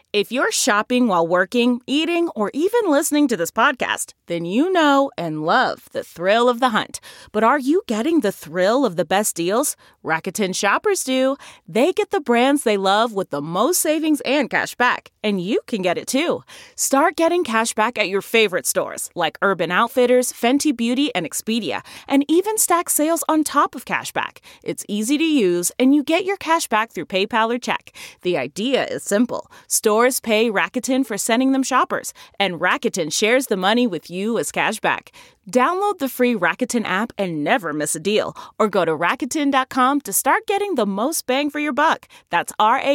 If you're shopping while working, eating, or even listening to this podcast, then you know and love the thrill of the hunt. But are you getting the thrill of the best deals? Rakuten shoppers do. They get the brands they love with the most savings and cash back. And you can get it too. Start getting cash back at your favorite stores like Urban Outfitters, Fenty Beauty, and Expedia, and even stack sales on top of cash back. It's easy to use, and you get your cash back through PayPal or check. The idea is simple. Stores pay Rakuten for sending them shoppers, and Rakuten shares the money with you as cash back. Download the free Rakuten app and never miss a deal, or go to Rakuten.com to start getting the most bang for your buck. That's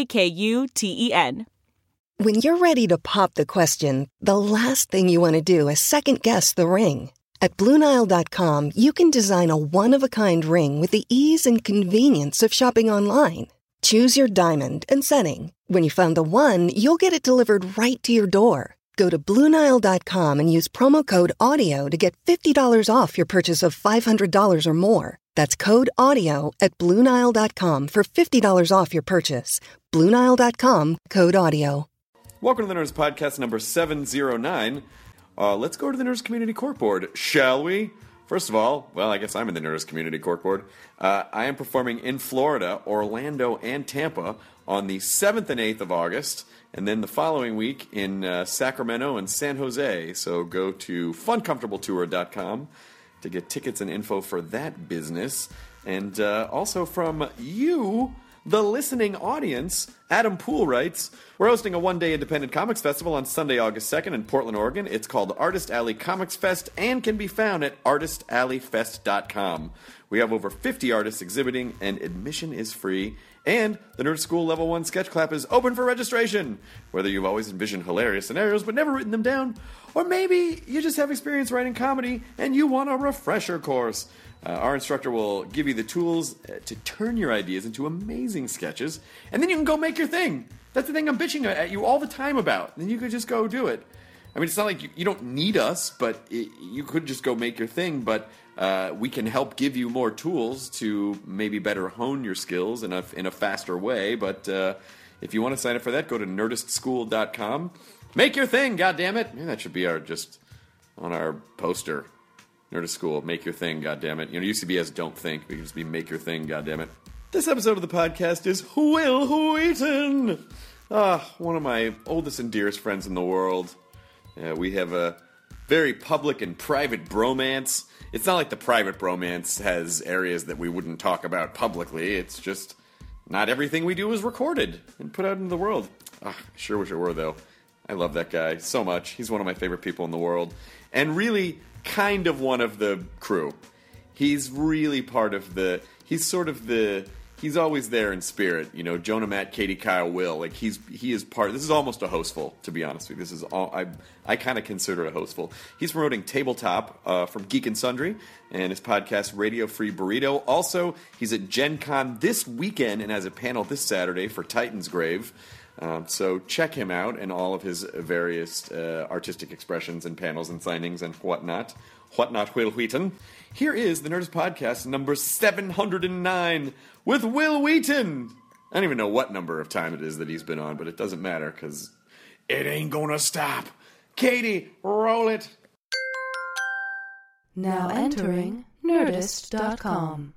Rakuten. When you're ready to pop the question, the last thing you want to do is second-guess the ring. At BlueNile.com, you can design a one-of-a-kind ring with the ease and convenience of shopping online. Choose your diamond and setting. When you find the one, you'll get it delivered right to your door. Go to BlueNile.com and use promo code AUDIO to get $50 off your purchase of $500 or more. That's code AUDIO at BlueNile.com for $50 off your purchase. BlueNile.com, code AUDIO. Welcome to the Nerds Podcast number 709. Let's go to the Nerds Community Court Board, shall we? First of all, well, I guess I'm in the Nerds Community Court Board. I am performing in Florida, Orlando, and Tampa on the 7th and 8th of August, and then the following week in Sacramento and San Jose. So go to funcomfortabletour.com to get tickets and info for that business. And also from you, the listening audience, Adam Poole writes, we're hosting a one-day independent comics festival on Sunday, August 2nd in Portland, Oregon. It's called Artist Alley Comics Fest and can be found at artistalleyfest.com. We have over 50 artists exhibiting, and admission is free. And the Nerd School Level 1 Sketch Clap is open for registration. Whether you've always envisioned hilarious scenarios but never written them down, or maybe you just have experience writing comedy and you want a refresher course. Our instructor will give you the tools to turn your ideas into amazing sketches, and then you can go make your thing. That's the thing I'm bitching at you all the time about. Then you could just go do it. I mean, it's not like you don't need us, but you could just go make your thing, but we can help give you more tools to maybe better hone your skills in a faster way. But if you want to sign up for that, go to nerdistschool.com. Make your thing, goddammit. Maybe that should be just on our poster. Nerdist School, make your thing, goddammit. You know, it used to be as don't think. We could just be make your thing, goddammit. This episode of the podcast is Will Wheaton. One of my oldest and dearest friends in the world. We have a very public and private bromance. It's not like the private bromance has areas that we wouldn't talk about publicly. It's just not everything we do is recorded and put out into the world. I sure wish it were, though. I love that guy so much. He's one of my favorite people in the world. And really kind of one of the crew. He's really part of he's always there in spirit. You know, Jonah, Matt, Katie, Kyle, Will. Like, he is part. This is almost a hostful, to be honest with you. This is all, I kind of consider it a hostful. He's promoting Tabletop from Geek and Sundry and his podcast Radio Free Burrito. Also, he's at Gen Con this weekend and has a panel this Saturday for Titan's Grave. So check him out and all of his various artistic expressions and panels and signings and whatnot. Whatnot, Will Wheaton. Here is the Nerdist Podcast number 709 with Will Wheaton. I don't even know what number of time it is that he's been on, but it doesn't matter because it ain't gonna stop. Katie, roll it. Now entering Nerdist.com.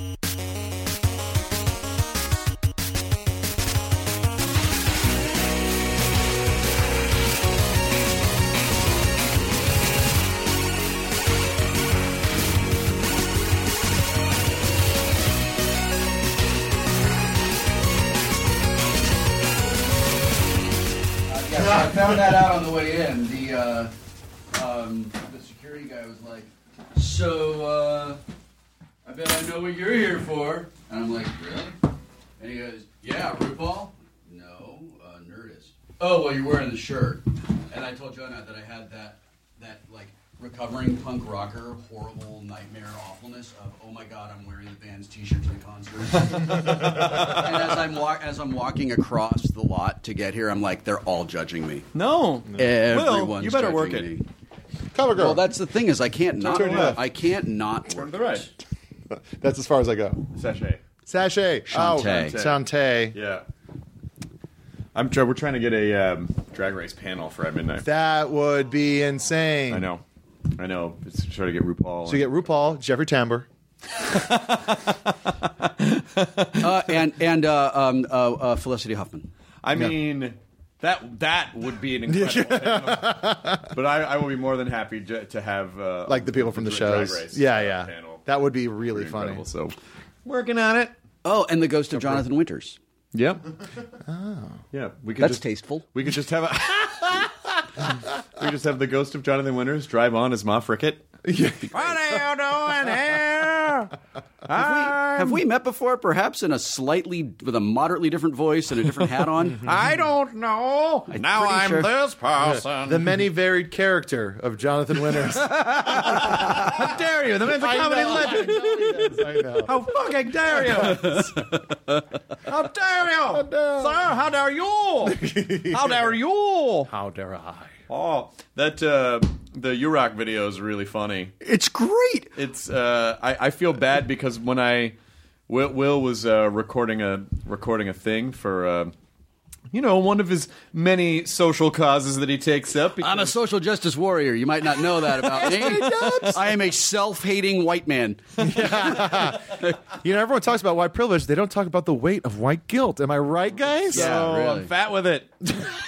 I found that out on the way in. The security guy was like, so, I bet I know what you're here for. And I'm like, really? And he goes, yeah, RuPaul? No, Nerdist. Oh, well, you're wearing the shirt. And I told Jonah that I had that like, recovering punk rocker, horrible nightmare awfulness of, oh my god, I'm wearing the band's t-shirt to the concert. And as I'm walking across the lot to get here, I'm like, they're all judging me. No. Everyone's Will, you better work it. me. Cover girl. Well, that's the thing is I can't not Turn left. I can't not Turn work to the right. That's as far as I go. Sachet. Sachet. Shantae. Oh, Shantae. Yeah. We're trying to get a drag race panel for at midnight. That would be insane. I know. It's to try to get RuPaul. So you get RuPaul, Jeffrey Tambor. and Felicity Huffman. I mean, that would be an incredible panel. But I will be more than happy to have Like the people from the shows. Drag race, Yeah. panel. That would be really funny. Incredible. So working on it. Oh, and the ghost of Jonathan Winters. Yep. Oh. Yeah. That's tasteful. We could just have we just have the ghost of Jonathan Winters drive on as Ma Frickett. What are you doing here? Have we met before, perhaps with a moderately different voice and a different hat on? I don't know. Now I'm sure. this person. The many varied character of Jonathan Winters. How dare you? The man's a comedy legend. I know. How fucking dare you? How dare you? Sir, how dare you? How dare you? How dare I? Oh, that the U-Rock video is really funny. It's great. It's I feel bad because when Will was recording a thing for one of his many social causes that he takes up. I'm a social justice warrior. You might not know that about me. I am a self-hating white man. Everyone talks about white privilege. They don't talk about the weight of white guilt. Am I right, guys? Yeah, really. I'm fat with it.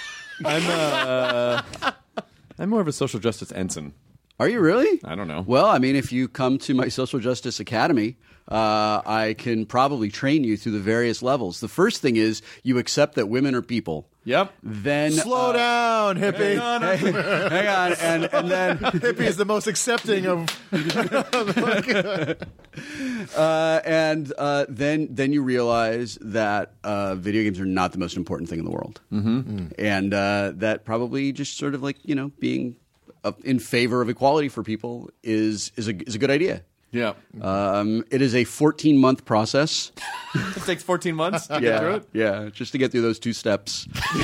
I'm more of a social justice ensign. Are you really? I don't know. Well, I mean, if you come to my Social Justice Academy, I can probably train you through the various levels. The first thing is you accept that women are people. Yep. Then Slow down, hippie. hang on, and then Hippie is the most accepting of. Then you realize that video games are not the most important thing in the world, and that probably just sort of like being in favor of equality for people is a good idea. Yeah. It is a 14-month process. It takes 14 months to get through it? Yeah, just to get through those 2 steps. Most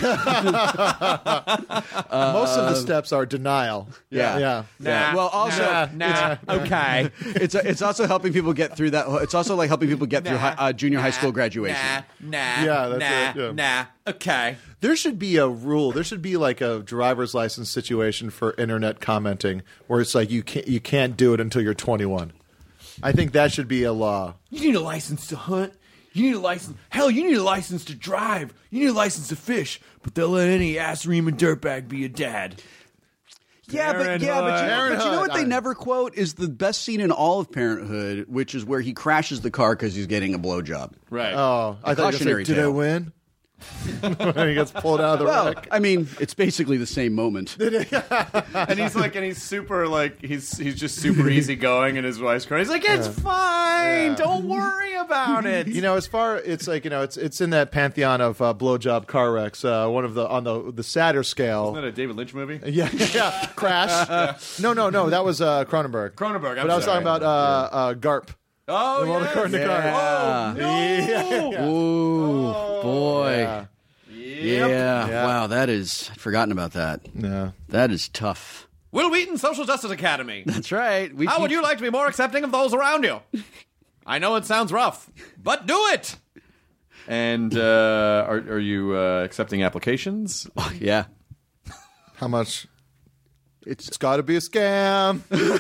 of the steps are denial. Yeah. Well, also, okay. it's also helping people get through that. It's also like helping people get through junior high school graduation. Yeah, that's it. Yeah. Okay. There should be a rule. There should be like a driver's license situation for internet commenting where it's like you can't do it until you're 21. I think that should be a law. You need a license to hunt. You need a license. Hell, you need a license to drive. You need a license to fish. But they'll let any ass-reaming dirtbag be a dad. But you know what they never quote is the best scene in all of Parenthood, which is where he crashes the car because he's getting a blowjob. Right. Oh, I thought you were going to say, did I win? When he gets pulled out of the wreck. I mean, it's basically the same moment. And he's super he's just super easygoing, and his wife's crying. He's like, it's fine. Don't worry about it. It's like it's in that pantheon of blowjob car wrecks. One of on the sadder scale. Isn't that a David Lynch movie? Yeah. Crash. No. That was Cronenberg. Cronenberg. But I was talking about Garp. Oh, the one according to Garp. Oh, no. Yeah. Ooh, boy. Yeah. Wow, I'd forgotten about that. Yeah. That is tough. Will Wheaton Social Justice Academy. That's right. How would you like to be more accepting of those around you? I know it sounds rough, but do it. And are you accepting applications? Yeah. How much? It's got to be a scam.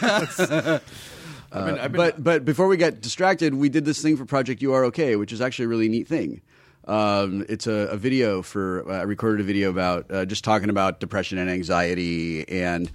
But before we got distracted, we did this thing for Project You Are Okay, which is actually a really neat thing. It's a video I recorded a video about just talking about depression and anxiety, and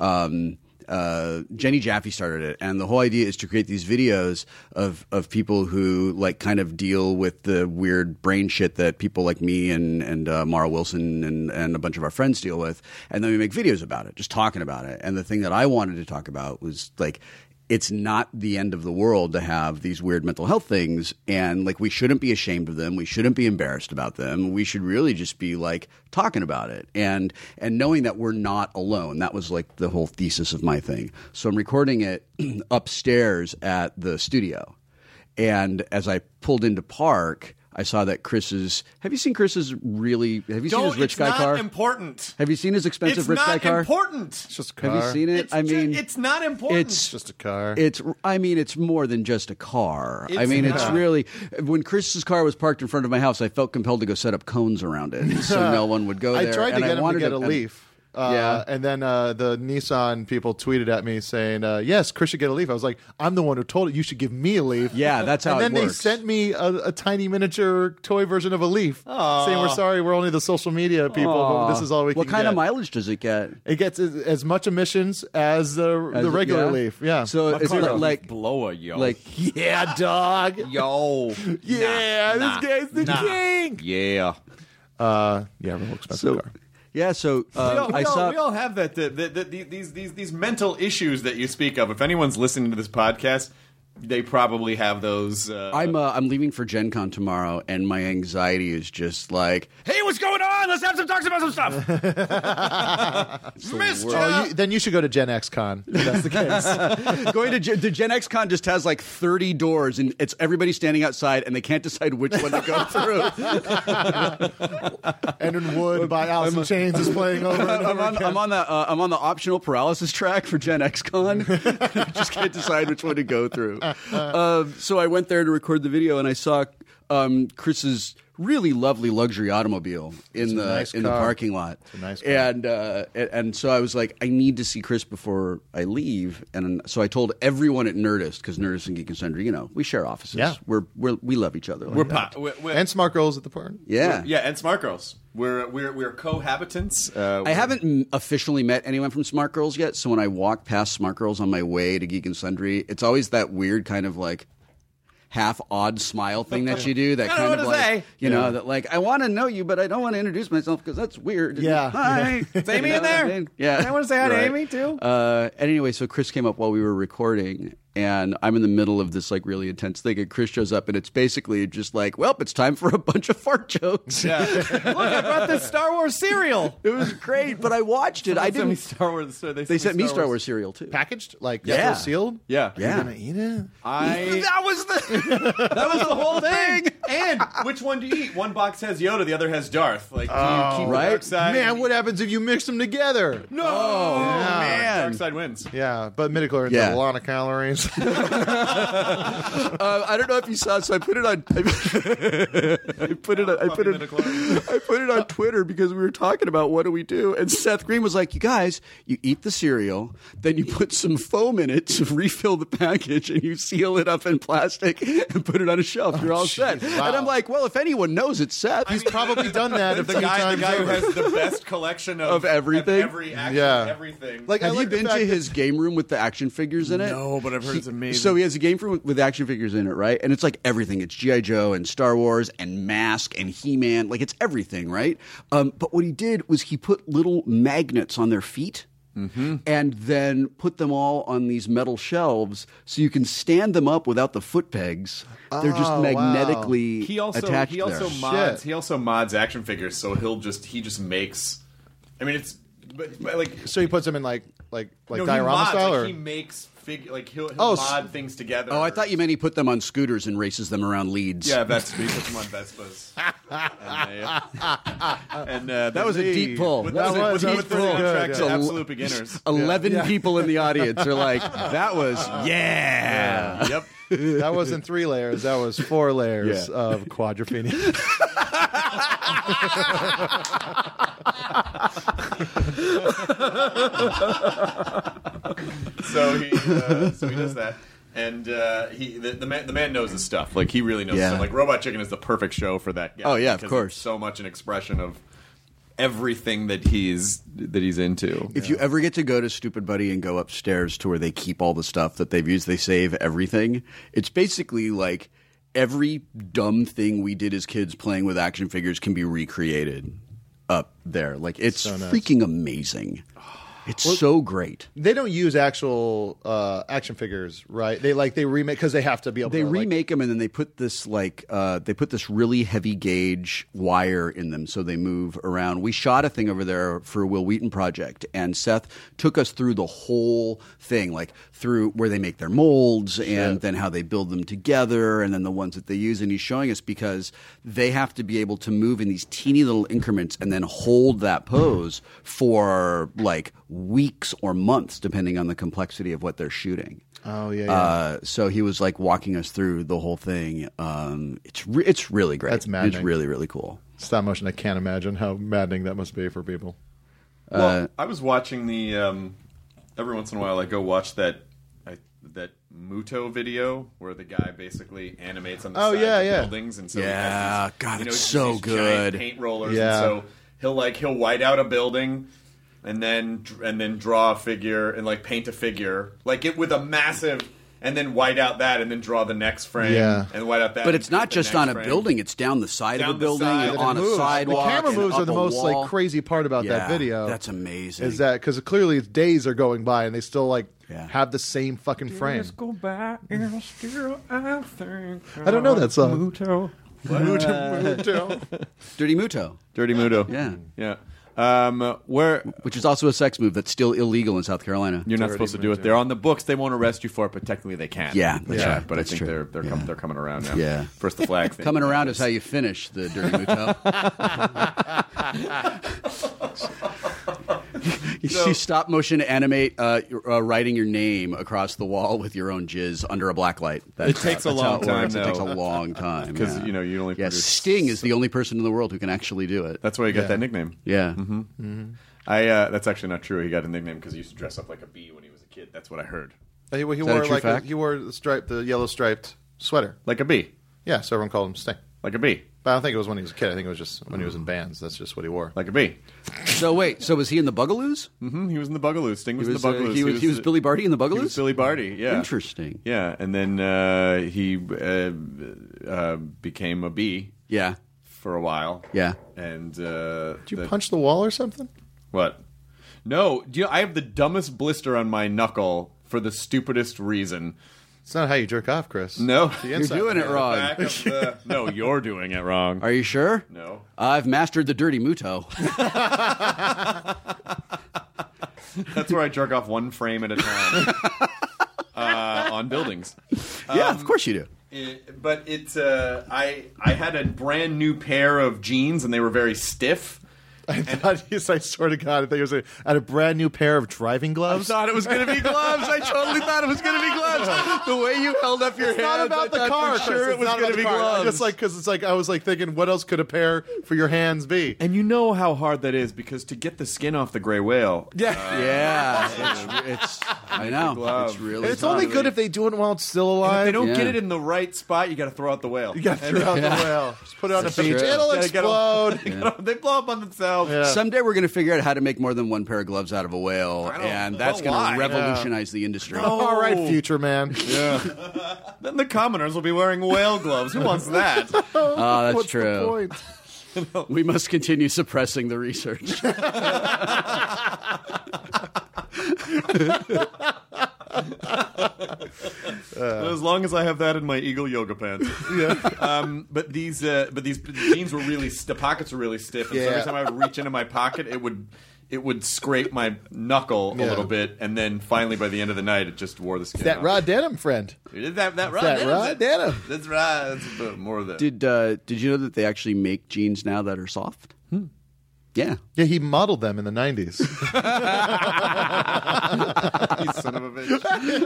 Jenny Jaffe started it, and the whole idea is to create these videos of people who like kind of deal with the weird brain shit that people like me and Mara Wilson and a bunch of our friends deal with, and then we make videos about it, just talking about it. And the thing that I wanted to talk about was like, it's not the end of the world to have these weird mental health things, and like we shouldn't be ashamed of them. We shouldn't be embarrassed about them. We should really just be like talking about it and knowing that we're not alone. That was like the whole thesis of my thing. So I'm recording it upstairs at the studio, and as I pulled into park, I saw that Chris's. Have you seen Chris's really? Have you seen his rich guy car? It's not important. Have you seen his expensive rich guy car? It's not important. It's just a car. Have you seen it? It's not important. It's just a car. It's more than just a car. It's really. When Chris's car was parked in front of my house, I felt compelled to go set up cones around it so no one would go there. I tried to get him to get a Leaf. Yeah. And then the Nissan people tweeted at me saying, yes, Chris should get a Leaf. I was like, I'm the one who told it you should give me a Leaf. Yeah, that's how it works. And then they sent me a tiny miniature toy version of a Leaf saying, we're sorry, we're only the social media people, but this is all we can get. What kind of mileage does it get? It gets as much emissions as the regular Leaf. Yeah. So it's like blower, yo. Like, yeah, dog. Yo. Yeah, this guy's the king. Yeah. Real expensive car. Yeah, so we all have that these mental issues that you speak of. If anyone's listening to this podcast, they probably have those. I'm leaving for Gen Con tomorrow, and my anxiety is just like, hey, what's going on? Let's have some talks about some stuff. Then you should go to Gen X Con. If that's the case. Going to the Gen X Con just has like 30 doors, and it's everybody standing outside, and they can't decide which one to go through. And in Wood by Alice in Chains is playing over. I'm on the optional paralysis track for Gen X Con. I just can't decide which one to go through. So I went there to record the video, and I saw Chris's really lovely luxury automobile in the parking lot. It's a nice car. And so I was like, I need to see Chris before I leave. And so I told everyone at Nerdist, because Nerdist and Geek and Sundry, we share offices. Yeah. We love each other. And Smart Girls at the park. Yeah. And Smart Girls. We're cohabitants. I haven't officially met anyone from Smart Girls yet, so when I walk past Smart Girls on my way to Geek and Sundry, it's always that weird kind of like half odd smile thing that you do. That kind of like, that like, I want to know you, but I don't want to introduce myself because that's weird. Yeah. Hi. Is Amy in there? I mean? Yeah. I want to say hi to Amy too. And anyway, so Chris came up while we were recording, and I'm in the middle of this like really intense thing, and Chris shows up, and it's basically just like, well, it's time for a bunch of fart jokes. Yeah. Look, I brought this Star Wars cereal. It was great, but I watched it. I didn't. Sent me Star Wars. They sent me Star Wars cereal too. Packaged, like Yeah. sealed. Yeah. You're gonna eat it. That was the whole thing. And which one do you eat? One box has Yoda, the other has Darth. Like, do you keep the dark side? Man, what happens if you mix them together? No, man. Dark side wins. Yeah, but midichlorians Yeah. have a lot of calories. I don't know if you saw. So I put it on. I put it on Twitter because we were talking about what do we do, and Seth Green was like, "You guys, you eat the cereal, then you put some foam in it to refill the package, and you seal it up in plastic and put it on a shelf. You're all set." Wow. And I'm like, "Well, if anyone knows, it's Seth. He's probably done that The guy who has the best collection of everything? every action, everything. Like, Have I you like the been fact to that- his game room with the action figures in it? No, but I've heard it's amazing. So he has a game room with action figures in it, right? And it's like everything. It's G.I. Joe and Star Wars and Mask and He-Man. Like, it's everything, right? But what he did was he put little magnets on their feet. Mm-hmm. And then put them all on these metal shelves so you can stand them up without the foot pegs. They're just magnetically attached there. He also mods action figures, so he just makes. I mean, it's but like So he puts them in like no, diorama style, like or he makes he'll mod things together. Oh, I thought you meant he put them on scooters and races them around Leeds. Yeah, he puts them on Vespas. That was a deep pull. With That was the pretty soundtrack good, to yeah. Absolute Beginners. 11 people in the audience are like, that was, yeah. Yep. that wasn't 3 layers. That was 4 layers of quadrophenia. So he does that, and the man knows his stuff. Like, he really knows his stuff. Like, Robot Chicken is the perfect show for that guy. Oh, yeah, of because course. it's so much an expression of everything that he's into. If you ever get to go to Stupid Buddy and go upstairs to where they keep all the stuff that they've used, they save everything. It's basically like every dumb thing we did as kids playing with action figures can be recreated up there. Like, it's So nice. freaking amazing. It's so great. They don't use actual action figures, right? They remake because they have to be able. They to remake them, and then they put this really heavy gauge wire in them, so they move around. We shot a thing over there for a Will Wheaton project, and Seth took us through the whole thing, like through where they make their molds, and then how they build them together, and then the ones that they use. And he's showing us because they have to be able to move in these teeny little increments and then hold that pose for like weeks or months, depending on the complexity of what they're shooting. Oh yeah. So he was like walking us through the whole thing. It's really great. That's maddening. It's really, really cool. Stop motion. I can't imagine how maddening that must be for people. Well, I was watching the every once in a while I go watch that Muto video where the guy basically animates on the sides of buildings, and so he has these, it's so these good. giant paint rollers, and so he'll white out a building and then draw a figure and like paint a figure like it with a massive. And then white out that, and then draw the next frame, and white out that. But it's not just on a building; it's down the side of a building, on a sidewalk. The camera moves and are the up a most wall. like crazy part about that video. That's amazing. Is that because clearly days are going by and they still like have the same fucking frame. Go back and still I think I don't know that song. Muto. Muto. Dirty Muto. Dirty Muto. Yeah. Which is also a sex move that's still illegal in South Carolina. You're not supposed to do it. They're on the books. They won't arrest you for it, but technically they can. Yeah, but I think they're coming around now. Yeah. First the flag thing. Coming around is how you finish the Dirty Muto. You stop motion animate writing your name across the wall with your own jizz under a black light. It takes a long time. It takes a long time because you only. Yeah, Sting is the only person in the world who can actually do it. That's why he got that nickname. Yeah. Mm-hmm. Mm-hmm. That's actually not true. He got a nickname because he used to dress up like a bee when he was a kid. That's what I heard. He wore the yellow striped sweater like a bee. Yeah, so everyone called him Sting like a bee. But I don't think it was when he was a kid. I think it was just when he was in bands. That's just what he wore. Like a bee. So was he in the Bugaloos? Mm-hmm. He was in the Bugaloos. Sting was in the Bugaloos. He was Billy Barty in the Bugaloos? He was Billy Barty, yeah. Interesting. Yeah, and then he became a bee. Yeah. For a while. Yeah. And did you punch the wall or something? What? No. I have the dumbest blister on my knuckle for the stupidest reason. It's not how you jerk off, Chris. No. You're doing it wrong. No, you're doing it wrong. Are you sure? No. I've mastered the Dirty Muto. That's where I jerk off one frame at a time on buildings. Yeah, of course you do. But it's I had a brand new pair of jeans, and they were very stiff. I swear to God, I thought I had a brand new pair of driving gloves. I thought it was going to be gloves. I totally thought it was going to be gloves. The way you held up your hands, not about the car. Sure, it was going to be gloves. Just like because it's like I was like thinking, what else could a pair for your hands be? And you know how hard that is because to get the skin off the gray whale. It's I know. It's really. And it's only good if they do it while it's still alive. If they don't get it in the right spot, you got to throw out the whale. You got to throw out the whale. Just put it on the beach. True. It'll explode. They blow up on themselves. Yeah. Someday we're going to figure out how to make more than one pair of gloves out of a whale, and that's going to revolutionize the industry. All right, future man. Yeah. Then the commoners will be wearing whale gloves. Who wants that? Oh, that's What's true. The point? We must continue suppressing the research. As long as I have that in my Eagle yoga pants. Yeah. But these jeans were really the pockets were really stiff, and so every time I would reach into my pocket, it would scrape my knuckle a little bit, and then finally by the end of the night, it just wore the skin. That off. raw denim, friend. That raw denim. That's right. That's more of that. Did you know that they actually make jeans now that are soft? Yeah. Yeah, he modeled them in the 90s. You son of a bitch.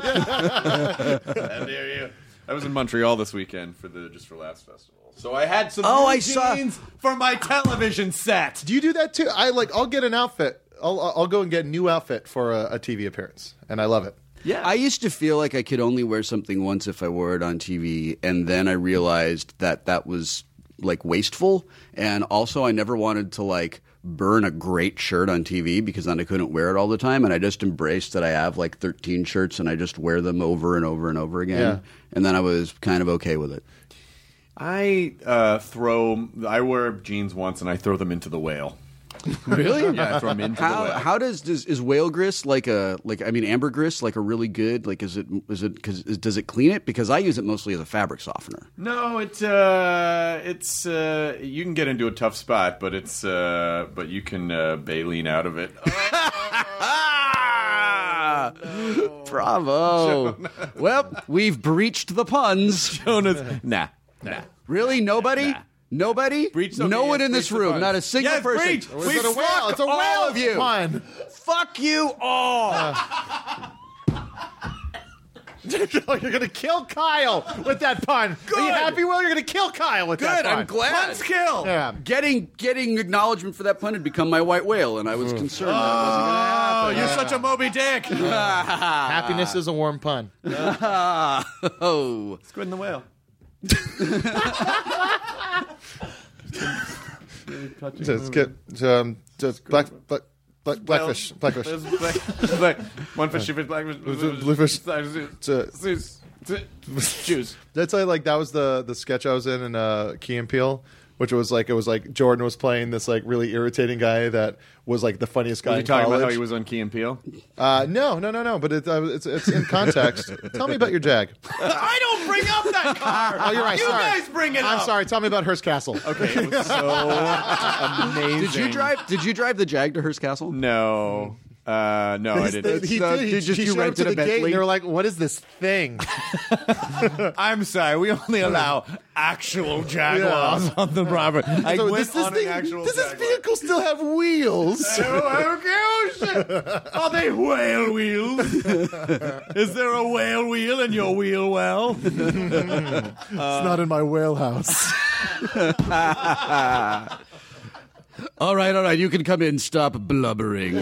How dare you. I was in Montreal this weekend for the Just for Laughs festival. So I had some jeans for my television set. Do you do that too? I'll get an outfit. I'll go and get a new outfit for a TV appearance, and I love it. Yeah. I used to feel like I could only wear something once if I wore it on TV, and then I realized that was like wasteful, and also I never wanted to like burn a great shirt on TV because then I couldn't wear it all the time, and I just embraced that I have like 13 shirts and I just wear them over and over and over again, and then I was kind of okay with it. I wear jeans once and I throw them into the whale. Really? Yeah, throw them into the whale. How is whale grist ambergris like a really good does it clean it? Because I use it mostly as a fabric softener. No, it's you can get into a tough spot, but but you can baleen out of it. No. Bravo. Well, we've breached the puns. Jonas, nah. Really? Nobody? Nah. Nobody? No one in this room. Not a single person. Breach. It's a whale. It's a all whale of you. pun. Fuck you all. You're going to kill Kyle with that pun. Are you happy, Will? You're going to kill Kyle with that pun. I'm glad. Puns kill. Yeah. Getting acknowledgement for that pun had become my white whale, and I was concerned that wasn't going to happen. Oh, you're such a Moby Dick. Happiness is a warm pun. Oh. Squid and the whale. Just blackfish. One fish, two fish, black fish, Bluefish. Juice. That's like that was the sketch I was in Key and Peele, which was like Jordan was playing this like really irritating guy that was like the funnious guy Were you in talking college. about how he was on Key and Peele? No. But it's in context. Tell me about your Jag. I don't bring up that car. Oh, you're right. You sorry. guys bring it up. I'm sorry. Tell me about Hearst Castle. Okay, it was so amazing. Did you drive the Jag to Hearst Castle? No. No, I didn't. He did. He showed up to the gate, and they were like, "What is this thing?" I'm sorry. We only allow actual Jaguars on the property. I So went on an actual does this Jaguar. vehicle still have wheels? Oh, shit. Are they whale wheels? Is there a whale wheel in your wheel well? It's not in my whalehouse. All right. You can come in. Stop blubbering.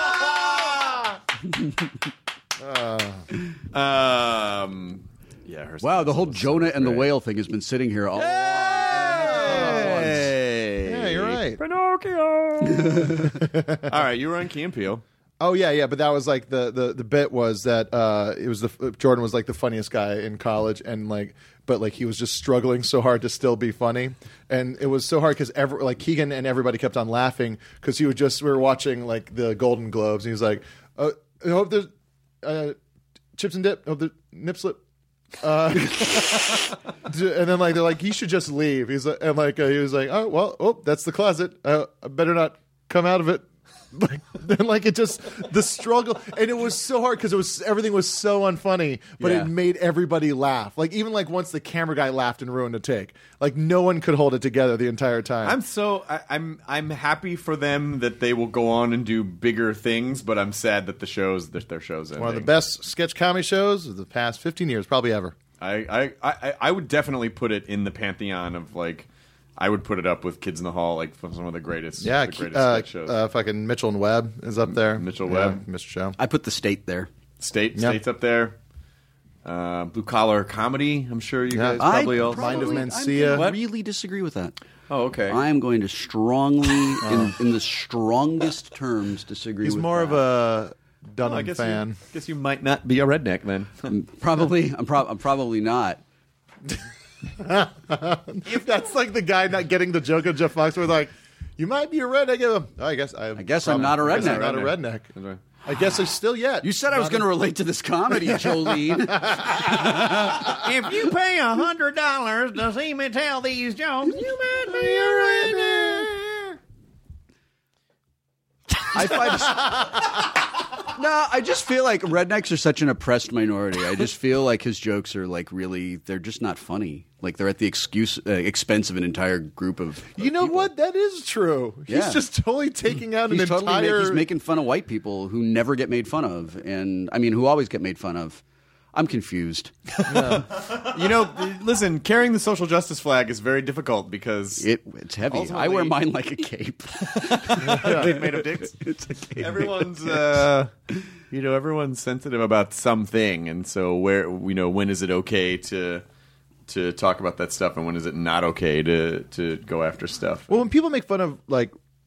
Yeah. Wow, the whole Jonah and the whale thing has been sitting here all along. Yeah, you're right. Pinocchio. All right, you were on Key and Peele. Oh yeah, but that was like the bit was that it was Jordan was like the funniest guy in college, and but he was just struggling so hard to still be funny, and it was so hard because Keegan and everybody kept on laughing because we were watching like the Golden Globes, and he was like, I hope there's chips and dip, hope the nip slip. And then they're like, he should just leave. He's like, and he was like, oh, that's the closet. I better not come out of it. It just the struggle, and it was so hard because everything was so unfunny, but Yeah. it made everybody laugh. Even once the camera guy laughed and ruined the take, no one could hold it together the entire time. I'm happy for them that they will go on and do bigger things, but I'm sad that their show's ending. One of the best sketch comedy shows of the past 15 years, probably ever. I would definitely put it in the pantheon of I would put it up with Kids in the Hall, some of the greatest, sketch shows. Fucking Mitchell and Webb is up there. Mitchell Webb. Mr. Show. I put the State there. State's up there. Blue Collar Comedy, I'm sure you guys I probably all. Mind of Mencia. I really disagree with that. Oh, okay. I am going to strongly, in the strongest terms, disagree He's with more that. of a Dunham I guess fan. guess you might not be a redneck then. I'm probably not. If that's the guy not getting the joke of Jeff Foxworth, you might be a redneck. I guess I'm not a redneck. I'm not a redneck. I guess there's still yet. You said I was going to relate to this comedy, Jolene. If you pay $100 to see me tell these jokes, you might be a redneck. I just feel like rednecks are such an oppressed minority. I just feel like his jokes are really, they're just not funny. They're at the expense of an entire group of You know people. what? That is true. Yeah. He's just totally taking out He's an totally entire. he's making fun of white people who never get made fun of, and who always get made fun of. I'm confused. Listen, carrying the social justice flag is very difficult because It's heavy. Ultimately- I wear mine like a cape. made of dicks. It's a cape. Everyone's, everyone's sensitive about something, and so when is it okay to talk about that stuff, and when is it not okay to go after stuff? Well, when people make fun of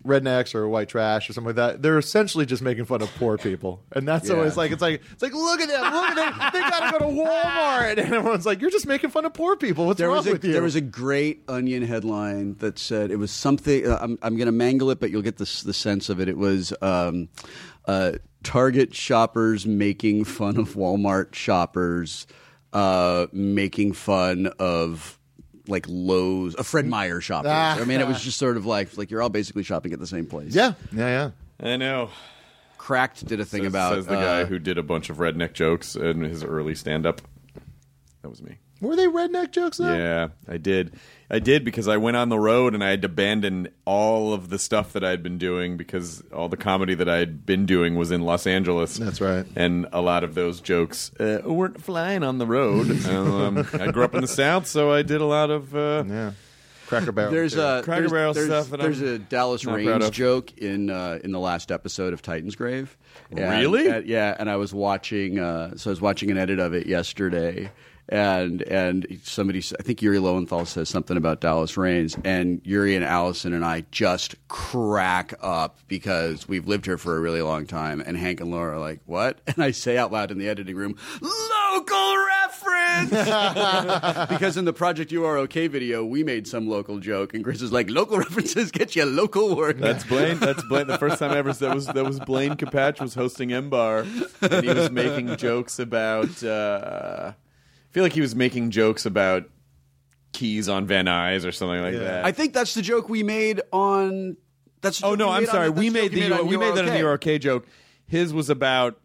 rednecks or white trash or something like that, they're essentially just making fun of poor people, and that's always like it's like look at them, they gotta go to Walmart, and everyone's like, you're just making fun of poor people. What's wrong with you? There was a great Onion headline that said it was something. I'm going to mangle it, but you'll get the sense of it. It was Target shoppers making fun of Walmart shoppers, making fun of like Lowe's, Fred Meyer shoppers. I mean, it was just sort of like you're all basically shopping at the same place. Yeah. I know. Cracked did a thing about says the guy who did a bunch of redneck jokes in his early stand-up. That was me. Were they redneck jokes though? Yeah, I did because I went on the road and I had to abandon all of the stuff that I had been doing because all the comedy that I had been doing was in Los Angeles. That's right. And a lot of those jokes weren't flying on the road. I grew up in the South, so I did a lot of Cracker Barrel. There's a Dallas Reigns joke in the last episode of Titansgrave. Really? And I was watching. So I was watching an edit of it yesterday. And somebody, I think Yuri Lowenthal says something about Dallas Reigns, and Yuri and Allison and I just crack up because we've lived here for a really long time, and Hank and Laura are like, what? And I say out loud in the editing room, local reference! Because in the Project You Are Okay video, we made some local joke, and Chris is like, local references get you local work. That's Blaine. The first time I ever that was Blaine Capatch was hosting M-Bar, and he was making jokes about... I feel like he was making jokes about keys on Van Nuys or something like that. I think that's the joke we made on. I'm sorry. We made that in the You're Okay joke. His was about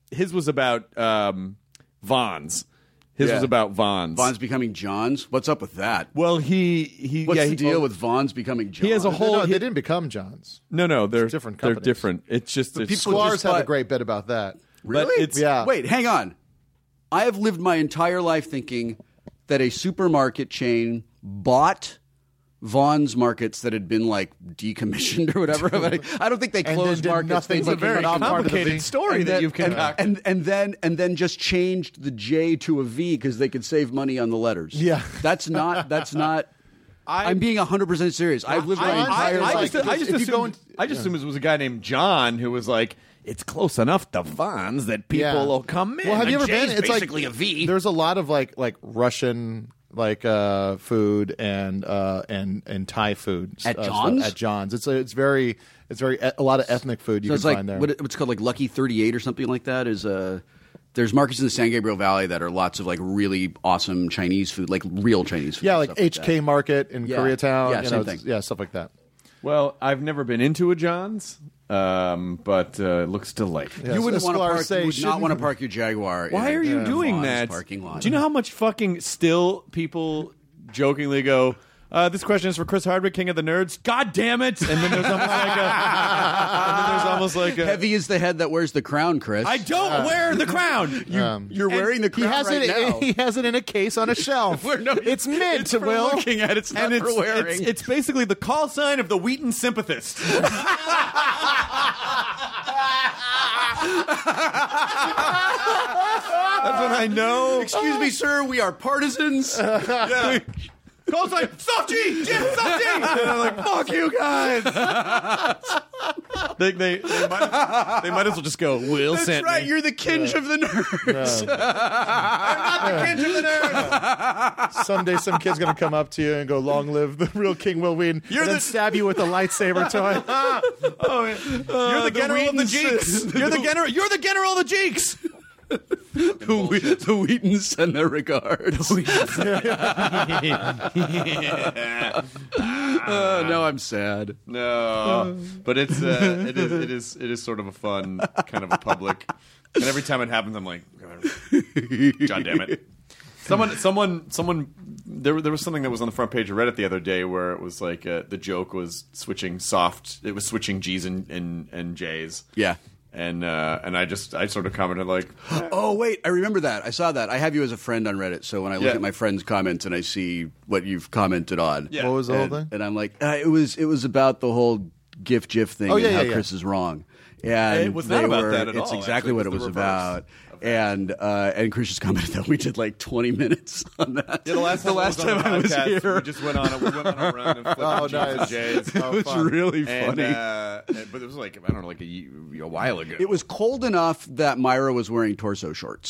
Vons. His was about Vons. Vons becoming Johns. What's up with that? Well, What's the deal with Vons becoming Johns? He has a whole. They didn't become Johns. No, they're different They're companies. different. It's just Sklar's have a great bit about that. Really? Yeah. Wait, hang on. I have lived my entire life thinking that a supermarket chain bought Vaughn's markets that had been like decommissioned or whatever. I don't think they closed markets. It's a very complicated story that you've concocted. And then just changed the J to a V because they could save money on the letters. Yeah. That's not. I'm being 100% serious. I've lived my entire life. I just assumed it was a guy named John who was like, it's close enough to Vons that people will come in. Well, have you ever been? It's basically like a V. There's a lot of like Russian food and Thai food at John's. At John's, it's very a lot of ethnic food you can find there. What's called like Lucky 38 or something like that is there's markets in the San Gabriel Valley that are lots of like really awesome Chinese food, like real Chinese food. Yeah, like HK Market in Koreatown. Yeah, same thing. Yeah, stuff like that. Well, I've never been into a John's, but it looks delightful. Yeah, you would not want to park your Jaguar. Why are you doing that? Parking lot. Do you know how much fucking still people jokingly go, this question is for Chris Hardwick, King of the Nerds. God damn it! And then there's almost like a heavy is the head that wears the crown, Chris. I don't wear the crown. You're wearing the crown now. He has it in a case on a shelf. It's mint. It's Will. Looking at it's not for wearing. It's basically the call sign of the Wheaton sympathist. That's when I know. Excuse me, sir. We are partisans. Yeah. Call sign, Soft G! Jim, Soft G! And I'm like, fuck you guys! they might as well just go, Will That's sent right, me. you're the kinge of the nerds. I'm not the kinge of the nerds! Someday some kid's going to come up to you and go, long live the real King Will Wheaton, and then stab you with a lightsaber toy. You're the general of the Jeeks! You're the general of the Jeeks! The Wheatons send their regards. Now I'm sad. No, but it is sort of a fun kind of a public, and every time it happens, I'm like, God damn it! Someone. There was something that was on the front page of Reddit the other day where it was like the joke was switching soft. It was switching G's and J's. Yeah. And I sort of commented like, oh wait, I remember that. I saw that. I have you as a friend on Reddit, so when I look at my friends' comments and I see what you've commented on, what was the whole thing? And I'm like, it was about the whole GIF thing and how Chris is wrong. And It was not about that at It's all, exactly actually. what It it was was the reverse about. of that. And Chris just commented that we did like 20 minutes on that. Yeah, the last time I was here. we just went on a run and flipped Oh, G's nice. and J's. It was really funny. But it was like, I don't know, like a while ago. It was cold enough that Myra was wearing torso shorts.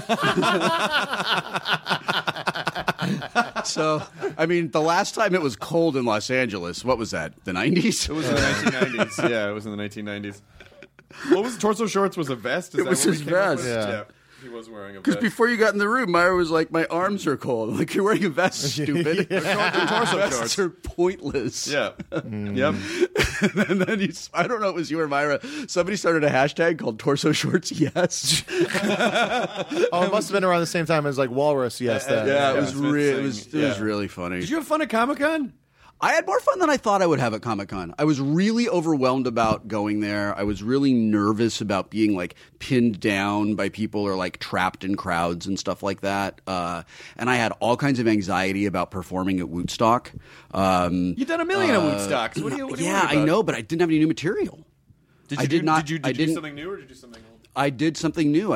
So, I mean, the last time it was cold in Los Angeles, what was that? The 90s? It was in the 1990s. Yeah, it was in the 1990s. What was torso shorts? Was a vest? Is It that was what we his came up vest. with? Yeah. He was wearing a Because vest. before you got in the room, Myra was like, "My arms are cold." I'm like, "You're wearing a vest, stupid." torso Vests shorts. are pointless. Yeah. Yep. And then I don't know, it was you or Myra. Somebody started a hashtag called Torso Shorts Yes. Oh, it must have been around the same time as like Walrus. Yes, that. Yeah, it was Smith really, saying, it was yeah. really funny. Did you have fun at Comic-Con? I had more fun than I thought I would have at Comic-Con. I was really overwhelmed about going there. I was really nervous about being like pinned down by people or like trapped in crowds and stuff like that. And I had all kinds of anxiety about performing at Woodstock. You've done a million of Woodstocks. What do you Yeah, worry I about? know, but I didn't have any new material. Did I you did do, not- Did you I do didn't- something new or did you do something old? I did something new.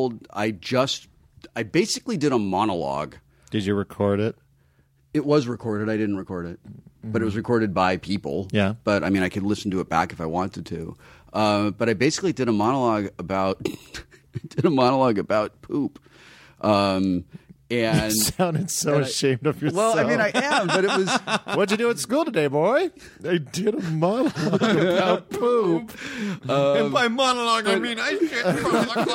I basically did a monologue. Did you record it? It was recorded. I didn't record it, but it was recorded by people. Yeah. But I mean, I could listen to it back if I wanted to. But I basically did a monologue about poop. And You sounded so ashamed of yourself. well, I mean, I am, but it was. What'd you do at school today, boy? I did a monologue about poop. And by monologue, I mean I shit in front of the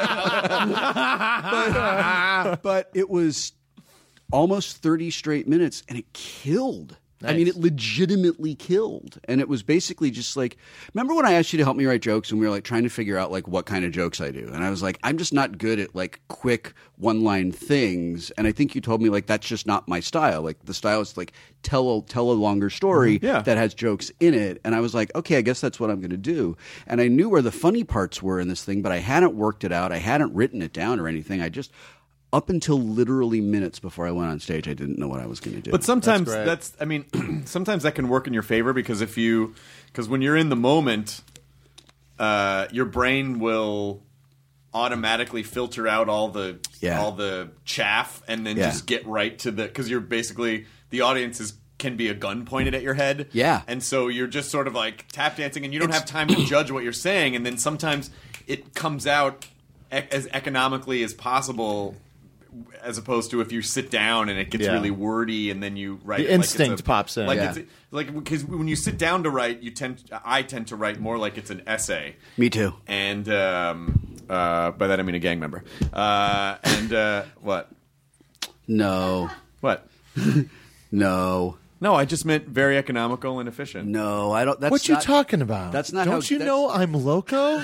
class. But it was almost 30 straight minutes, and it killed. I mean, it legitimately killed. And it was basically just like, remember when I asked you to help me write jokes and we were like trying to figure out like what kind of jokes I do? And I was like, I'm just not good at like quick one-line things. And I think you told me like that's just not my style. Like the style is like tell a longer story that has jokes in it. And I was like, okay, I guess that's what I'm going to do. And I knew where the funny parts were in this thing, but I hadn't worked it out. I hadn't written it down or anything. I just up until literally minutes before I went on stage, I didn't know what I was going to do. But sometimes That's I mean, sometimes that can work in your favor because because when you're in the moment, your brain will automatically filter out all the chaff and then just get right to because you're basically the audience can be a gun pointed at your head. Yeah. And so you're just sort of like tap dancing and you don't have time to judge what you're saying. And then sometimes it comes out as economically as possible as opposed to if you sit down and it gets really wordy and then you write The it instinct pops in. Like Yeah. it's like because when you sit down to write, I tend to write more like it's an essay. Me too. And by that I mean a gang member. What? No. What? No. No, I just meant very economical and efficient. No, I don't. That's What you not, talking about? that's not Don't how- you that's- know I'm loco?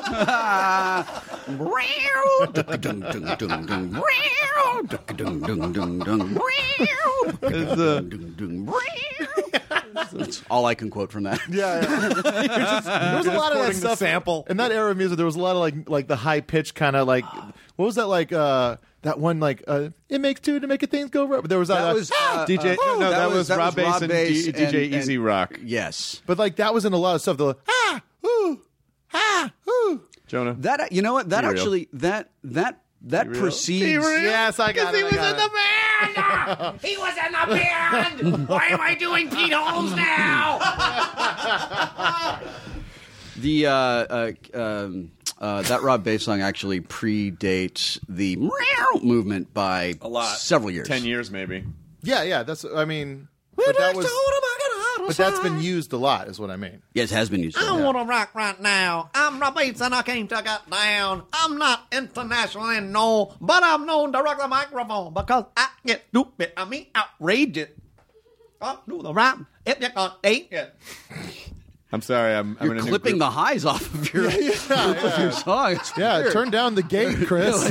That's all I can quote from that. Yeah, there was a lot of that quoting the stuff. sample. In that era of music, there was a lot of like the high pitched kind of like what was that like that one like it makes two to make it things go right. But there was That was DJ. that was Rob Bass and DJ Easy Rock. Yes, but like that was in a lot of stuff. The Jonah. that you know what that Be real. actually that precedes. Yes, I got it. He was in the band! He was in the band! Why am I doing Pete Holmes now? That Rob Bass song actually predates the movement by a lot, several years. 10 years maybe. Yeah. That's I mean, but that was. But that's been used a lot, is what I mean. Yes, it has been used. I want to rock right now. I'm Rob Bates and I came to get down. I'm not internationally known, but I'm known to rock the microphone because I get stupid. I mean outrageous. I'll do the rap if you can't take it. I'm sorry. I'm You're in a new clipping group. the highs off of your, of your song. It's Yeah, weird. turn down the gate, Chris.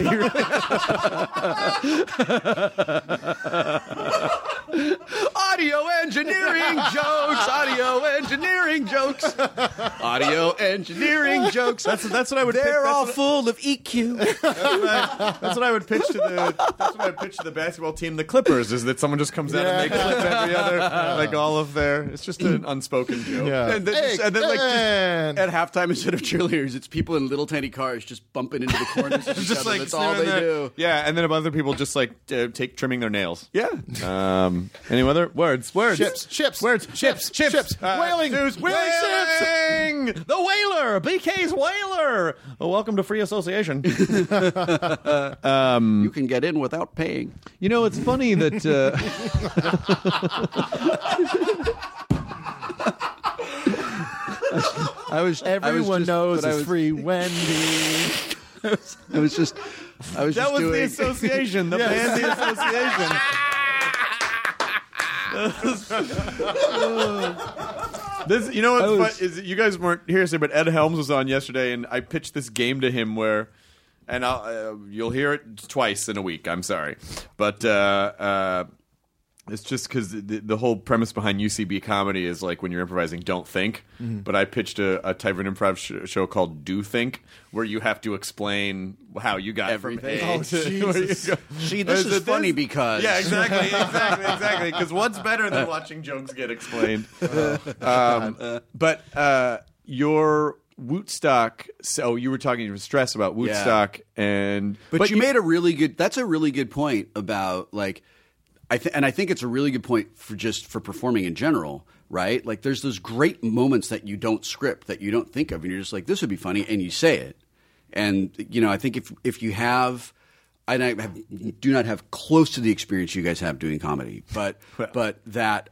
Audio engineering jokes. Audio engineering jokes. Audio engineering jokes. That's what I would. They're all full of EQ. That's what I would pitch to the basketball team, the Clippers, is that someone just comes out and they clip every other, like all of their. It's just an unspoken joke. Yeah. And then just at halftime, instead of cheerleaders, it's people in little tiny cars just bumping into the corners. Of each other. That's all they do. Yeah, and then other people just like trimming their nails. Yeah. Any other words? Chips. Words. Chips. Whaling. Whaling. The Whaler. BK's Whaler. Well, welcome to Free Association. You can get in without paying. You know, it's funny that. Everyone knows it's free Wendy. I was just That was the association. The band, the association. This, you know what's fun is you guys weren't here, but Ed Helms was on yesterday, and I pitched this game to him where, and you'll hear it twice in a week. I'm sorry, but it's just because the whole premise behind UCB comedy is like when you're improvising, don't think. Mm-hmm. But I pitched a type of an improv show called Do Think, where you have to explain how you got everything. From A to See, this is funny because exactly. Because what's better than watching jokes get explained? But your Wootstock. So you were talking to Stress about Wootstock, but you made a really good. That's a really good point about like. I think it's a really good point for performing in general, right? Like there's those great moments that you don't script, that you don't think of, and you're just like, this would be funny, and you say it. And you know, I think if you have, I do not have close to the experience you guys have doing comedy, but that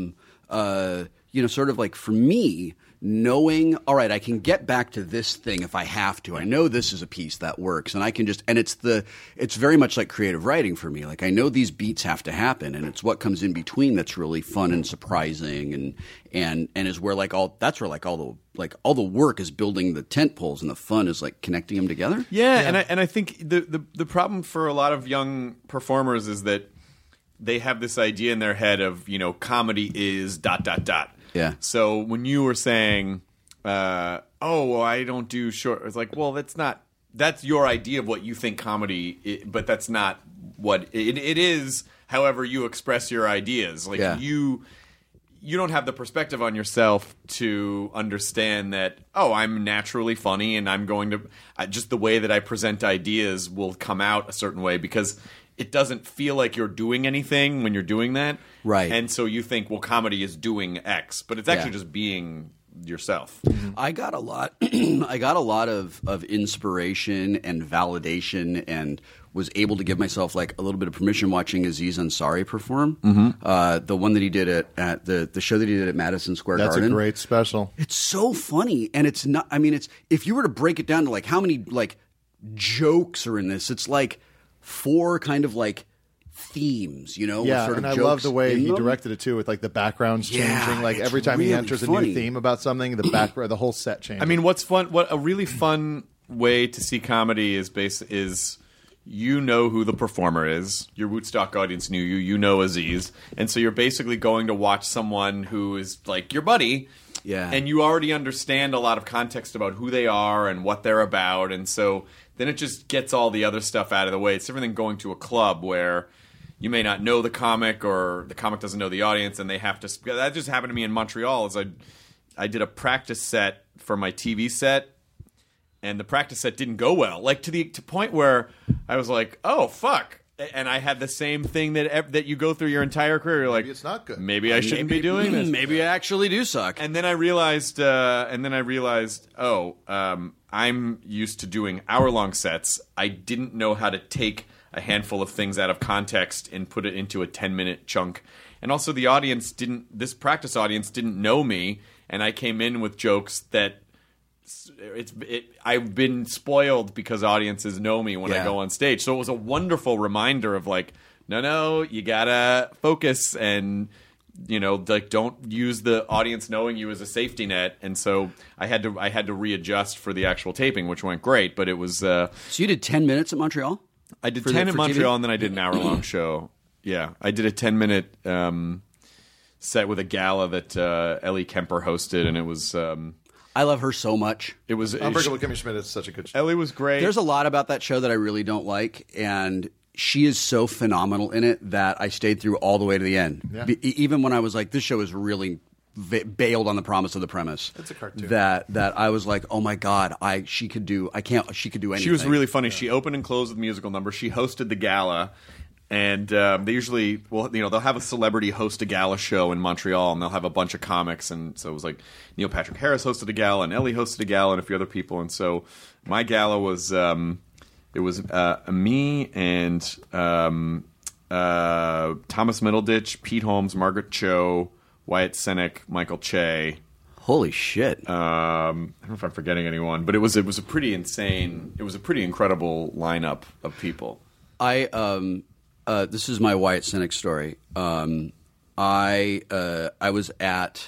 you know, sort of like for me, knowing, all right, I can get back to this thing if I have to. I know this is a piece that works, and I can just, and it's very much like creative writing for me. Like I know these beats have to happen, and it's what comes in between that's really fun and surprising, and is where all the work is building the tent poles, and the fun is like connecting them together. Yeah. And I think the problem for a lot of young performers is that they have this idea in their head of, you know, comedy is ... Yeah. So when you were saying, oh, well, I don't do short, it's like, well, that's your idea of what you think comedy is, but that's not what it is. However, you express your ideas. Like you don't have the perspective on yourself to understand that, oh, I'm naturally funny and I'm going to, just the way that I present ideas will come out a certain way because it doesn't feel like you're doing anything when you're doing that. Right. And so you think, well, comedy is doing X, but it's actually just being yourself. I got a lot of inspiration and validation, and was able to give myself like a little bit of permission watching Aziz Ansari perform. Mm-hmm. The one that he did at the show that he did at Madison Square Garden. That's a great special. It's so funny, and it's not. I mean, it's if you were to break it down to like how many like jokes are in this, it's like 4 kind of like themes, you know? Yeah, sort of and I jokes love the way he them. directed it too, with like the backgrounds changing. Yeah, Like every time really he enters a funny. new theme about something, the whole set changes. I mean, what a really fun way to see comedy is you know who the performer is. Your Wootstock audience knew you. You know Aziz. And so you're basically going to watch someone who is like your buddy. Yeah. And you already understand a lot of context about who they are and what they're about. And so then it just gets all the other stuff out of the way. It's different than going to a club where you may not know the comic or the comic doesn't know the audience and they have to... That just happened to me in Montreal. I did a practice set for my TV set, and the practice set didn't go well. Like to the point where I was like, oh, fuck. And I had the same thing that you go through your entire career. You're like, maybe it's not good. Maybe I shouldn't be doing this. Maybe I actually do suck. And then I realized, I'm used to doing hour-long sets. I didn't know how to take a handful of things out of context and put it into a 10-minute chunk. And also this practice audience didn't know me, and I came in with jokes that I've been spoiled because audiences know me when I go on stage. So it was a wonderful reminder of like, no, you gotta focus and, you know, like don't use the audience knowing you as a safety net. And so I had to readjust for the actual taping, which went great. But it was. So you did 10 minutes at Montreal? I did 10 in Montreal, and then I did an hour-long show. Yeah, I did a 10-minute. set with a gala that Ellie Kemper hosted, and it was. I love her so much. It was Unbreakable Kimmy Schmidt is such a good show. Ellie was great. There's a lot about that show that I really don't like, and she is so phenomenal in it that I stayed through all the way to the end. Yeah. Even when I was like, this show is really bailed on the promise of the premise. It's a cartoon. That I was like, oh my god, she could do anything. She was really funny. She opened and closed with musical numbers. She hosted the gala. And they usually, they'll have a celebrity host a gala show in Montreal, and they'll have a bunch of comics. And so it was like Neil Patrick Harris hosted a gala, and Ellie hosted a gala, and a few other people. And so my gala was me and Thomas Middleditch, Pete Holmes, Margaret Cho, Wyatt Cenac, Michael Che. Holy shit! I don't know if I'm forgetting anyone, but it was a pretty insane. It was a pretty incredible lineup of people. This is my Wyatt Cenac story. I was at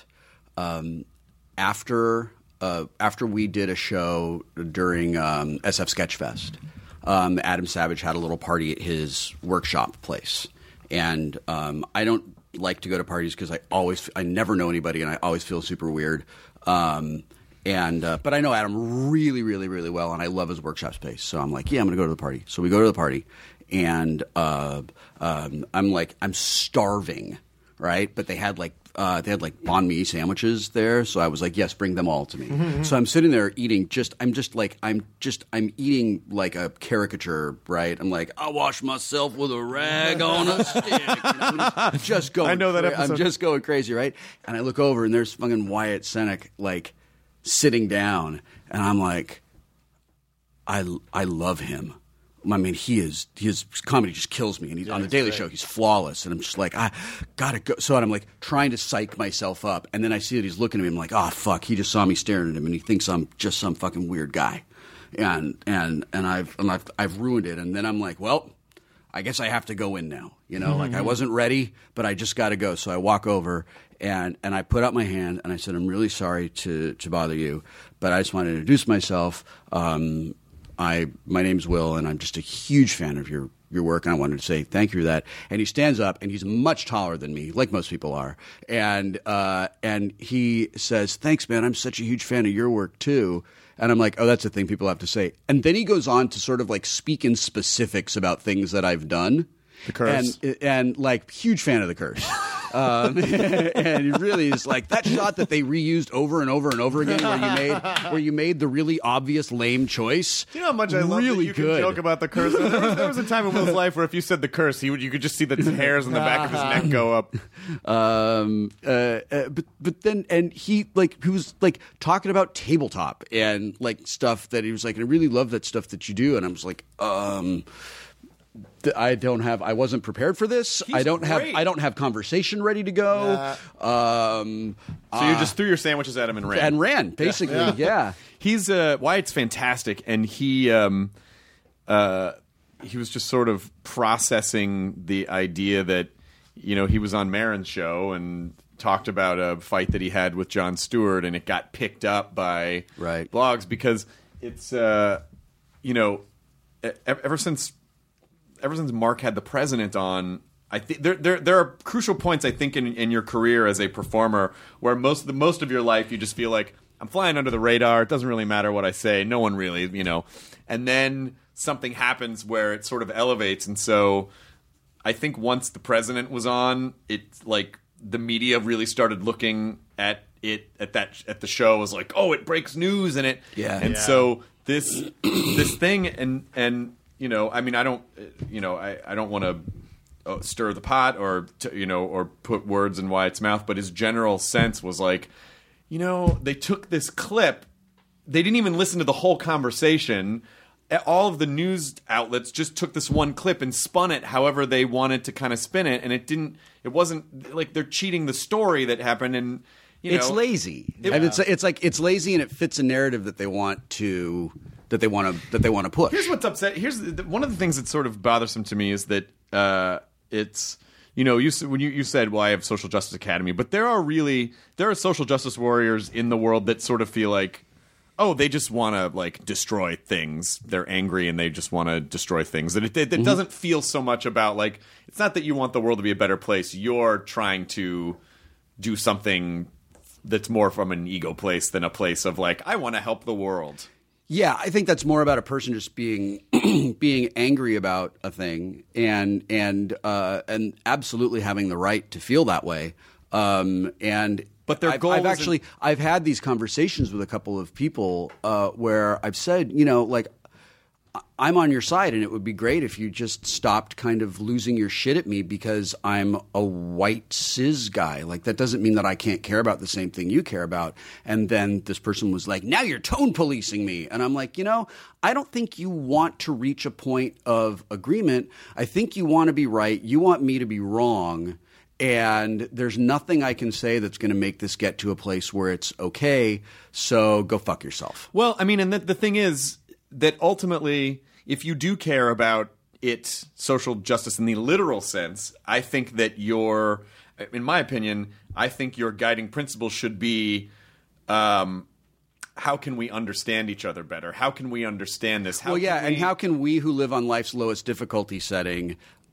after we did a show during SF Sketchfest. Adam Savage had a little party at his workshop place, and I don't like to go to parties because I never know anybody, and I always feel super weird. But I know Adam really, really, really well, and I love his workshop space. So I'm like, yeah, I'm going to go to the party. So we go to the party, and I'm starving, right? But they had like banh mi sandwiches there, so I was like, yes, bring them all to me. So I'm sitting there eating. I'm eating like a caricature, right? I'm like, I wash myself with a rag on a stick. I'm just going. I know that episode. I'm just going crazy, right? And I look over, and there's fucking Wyatt Cenac like sitting down, and I'm like, I love him. I mean, his comedy just kills me, and he's on the Daily Show. He's flawless, and I'm just like, I gotta go. So I'm like trying to psych myself up, and then I see that he's looking at me. I'm like, oh fuck, he just saw me staring at him, and he thinks I'm just some fucking weird guy, and I've ruined it. And then I'm like, well, I guess I have to go in now. Like I wasn't ready, but I just got to go. So I walk over and I put out my hand and I said, I'm really sorry to bother you, but I just want to introduce myself. My name's Will, and I'm just a huge fan of your work, and I wanted to say thank you for that. And he stands up, and he's much taller than me, like most people are, and he says, thanks, man, I'm such a huge fan of your work, too. And I'm like, oh, that's a thing people have to say. And then he goes on to sort of like speak in specifics about things that I've done. The Curse. And like, huge fan of The Curse. And it really is like that shot that they reused over and over and over again, where you made the really obvious lame choice. Do you know how much I love really that you could joke about The Curse? There was a time in Will's life where if you said The Curse, you could just see the hairs on the back of his neck go up. But then, and he was like talking about tabletop and like stuff that he was like, I really love that stuff that you do, and I was like, I wasn't prepared for this. I don't have conversation ready to go. So you just threw your sandwiches at him and ran. And ran, basically, yeah. He's Wyatt's fantastic, and he was just sort of processing the idea that he was on Maron's show and talked about a fight that he had with Jon Stewart, and it got picked up by blogs because it's ever since Mark had the president on, I think there are crucial points, I think, in your career as a performer where most of your life you just feel like I'm flying under the radar. It doesn't really matter what I say. No one really, And then something happens where it sort of elevates. And so I think once the president was on, it's like the media really started looking at it at the show as like, oh, it breaks news and it. Yeah. And so this thing and I mean, I don't want to stir the pot or put words in Wyatt's mouth, but his general sense was like, they took this clip, they didn't even listen to the whole conversation. All of the news outlets just took this one clip and spun it however they wanted to kind of spin it, and it wasn't like they're cheating the story that happened, and it's lazy. It's lazy, and it fits a narrative that they want to. That they want to push. Here's what's upset. Here's one of the things that's sort of bothersome to me is that it's you said, well, I have Social Justice Academy, but there are social justice warriors in the world that sort of feel like, oh, they just want to like destroy things. They're angry and they just want to destroy things. That it doesn't feel so much about like, it's not that you want the world to be a better place. You're trying to do something that's more from an ego place than a place of like, I want to help the world. Yeah, I think that's more about a person just being being angry about a thing and absolutely having the right to feel that way. But their goal I've had these conversations with a couple of people where I've said, you know, like, I'm on your side, and it would be great if you just stopped kind of losing your shit at me because I'm a white cis guy. Like, that doesn't mean that I can't care about the same thing you care about. And then this person was like, now you're tone policing me. And I'm like, you know, I don't think you want to reach a point of agreement. I think you want to be right. You want me to be wrong. And there's nothing I can say that's going to make this get to a place where it's okay. So go fuck yourself. Well, I mean, and the thing is that ultimately, if you do care about social justice in the literal sense, I think that in my opinion, I think your guiding principle should be, how can we understand each other better? How can we understand this? And how can we who live on life's lowest difficulty setting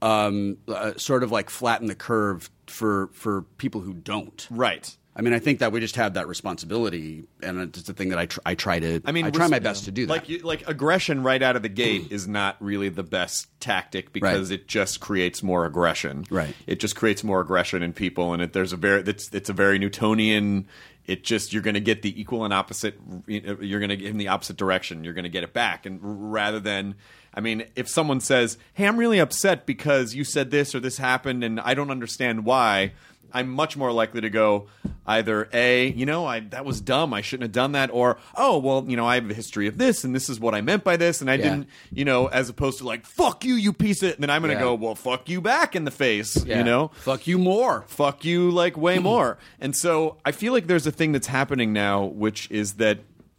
sort of like flatten the curve for people who don't? Right. I mean, I think that we just have that responsibility, and it's the thing that I try my best to do that. Like aggression right out of the gate is not really the best tactic because it just creates more aggression. Right. It just creates more aggression in people, and it's a very Newtonian. You're going to get the equal and opposite. You're going to get in the opposite direction. You're going to get it back, and rather than. I mean, if someone says, "Hey, I'm really upset because you said this or this happened, and I don't understand why," I'm much more likely to go either A, that was dumb, I shouldn't have done that, or, oh, well, I have a history of this, and this is what I meant by this, and I didn't, as opposed to like, fuck you, you piece of it, and then I'm going to go, well, fuck you back in the face, Fuck you more. Fuck you, like, way more. And so I feel like there's a thing that's happening now, which is that,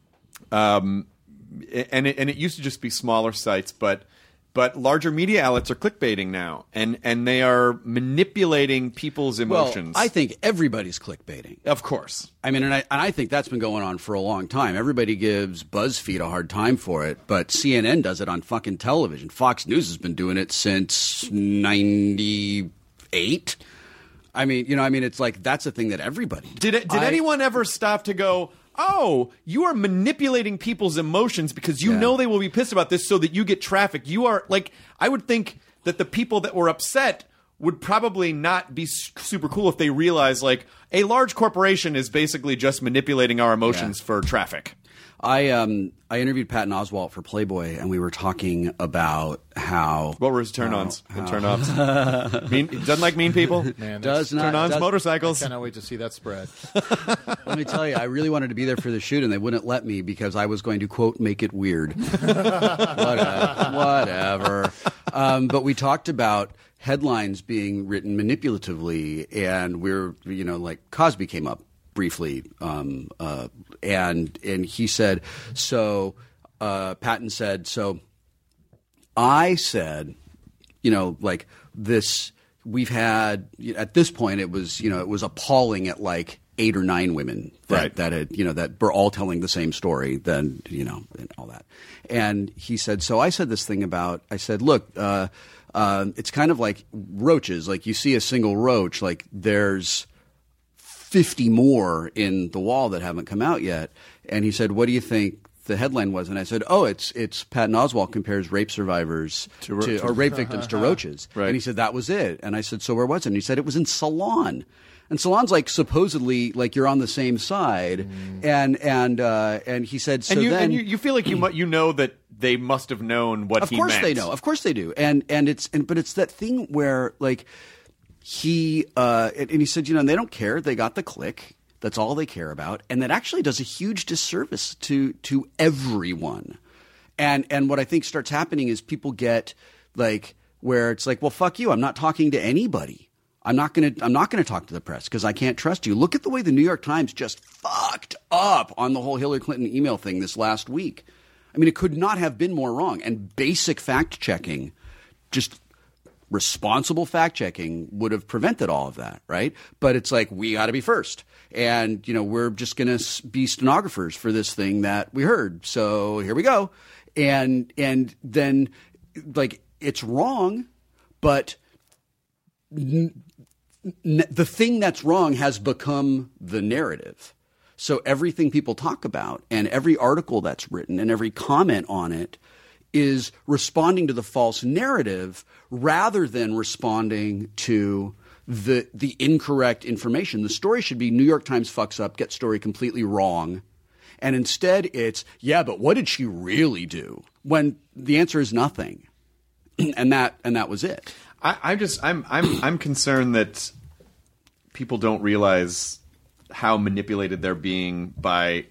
and it used to just be smaller sites, but larger media outlets are clickbaiting now, and they are manipulating people's emotions. Well, I think everybody's clickbaiting. Of course. I mean, and I think that's been going on for a long time. Everybody gives BuzzFeed a hard time for it, but CNN does it on fucking television. Fox News has been doing it since 98. I mean, it's like that's a thing that everybody does. Did anyone ever stop to go, oh, you are manipulating people's emotions because you know they will be pissed about this so that you get traffic. You are, like, I would think that the people that were upset would probably not be super cool if they realize, like, a large corporation is basically just manipulating our emotions for traffic. I interviewed Patton Oswalt for Playboy, and we were talking about how... What were his turn-ons and turn-offs? Doesn't like mean people? Man, turn-ons, motorcycles. I cannot wait to see that spread. Let me tell you, I really wanted to be there for the shoot, and they wouldn't let me because I was going to, quote, make it weird. Whatever. But we talked about headlines being written manipulatively, and like Cosby came up briefly, and he said, Patton said, so I said, like this, we've had, at this point it was appalling at like 8 or 9 women that had, that were all telling the same story, then, and all that. And he said, so I said this thing about, I said, look, it's kind of like roaches, like you see a single roach, like there's 50 more in the wall that haven't come out yet. And he said, what do you think the headline was? And I said, oh, it's Patton Oswalt compares rape survivors or rape victims to roaches. Right. And he said, that was it. And I said, so where was it? And he said, it was in Salon. And Salon's like supposedly like you're on the same side. And he said, so then you feel like you know that they must have known what he meant. Of course they know. Of course they do. But it's that thing where like he said, they don't care. They got the click. That's all they care about. And that actually does a huge disservice to everyone. And what I think starts happening is people get like where it's like, well, fuck you. I'm not talking to anybody. I'm not going to talk to the press because I can't trust you. Look at the way the New York Times just fucked up on the whole Hillary Clinton email thing this last week. I mean, it could not have been more wrong. And basic fact checking, just responsible fact checking would have prevented all of that, right? But it's like, we got to be first. And, we're just going to be stenographers for this thing that we heard. So here we go. And then like, it's wrong, but the thing that's wrong has become the narrative. So everything people talk about and every article that's written and every comment on it is responding to the false narrative rather than responding to the incorrect information. The story should be New York Times fucks up, gets story completely wrong. And instead it's, yeah, but what did she really do? When the answer is nothing. and that was it. I'm concerned that people don't realize how manipulated they're being by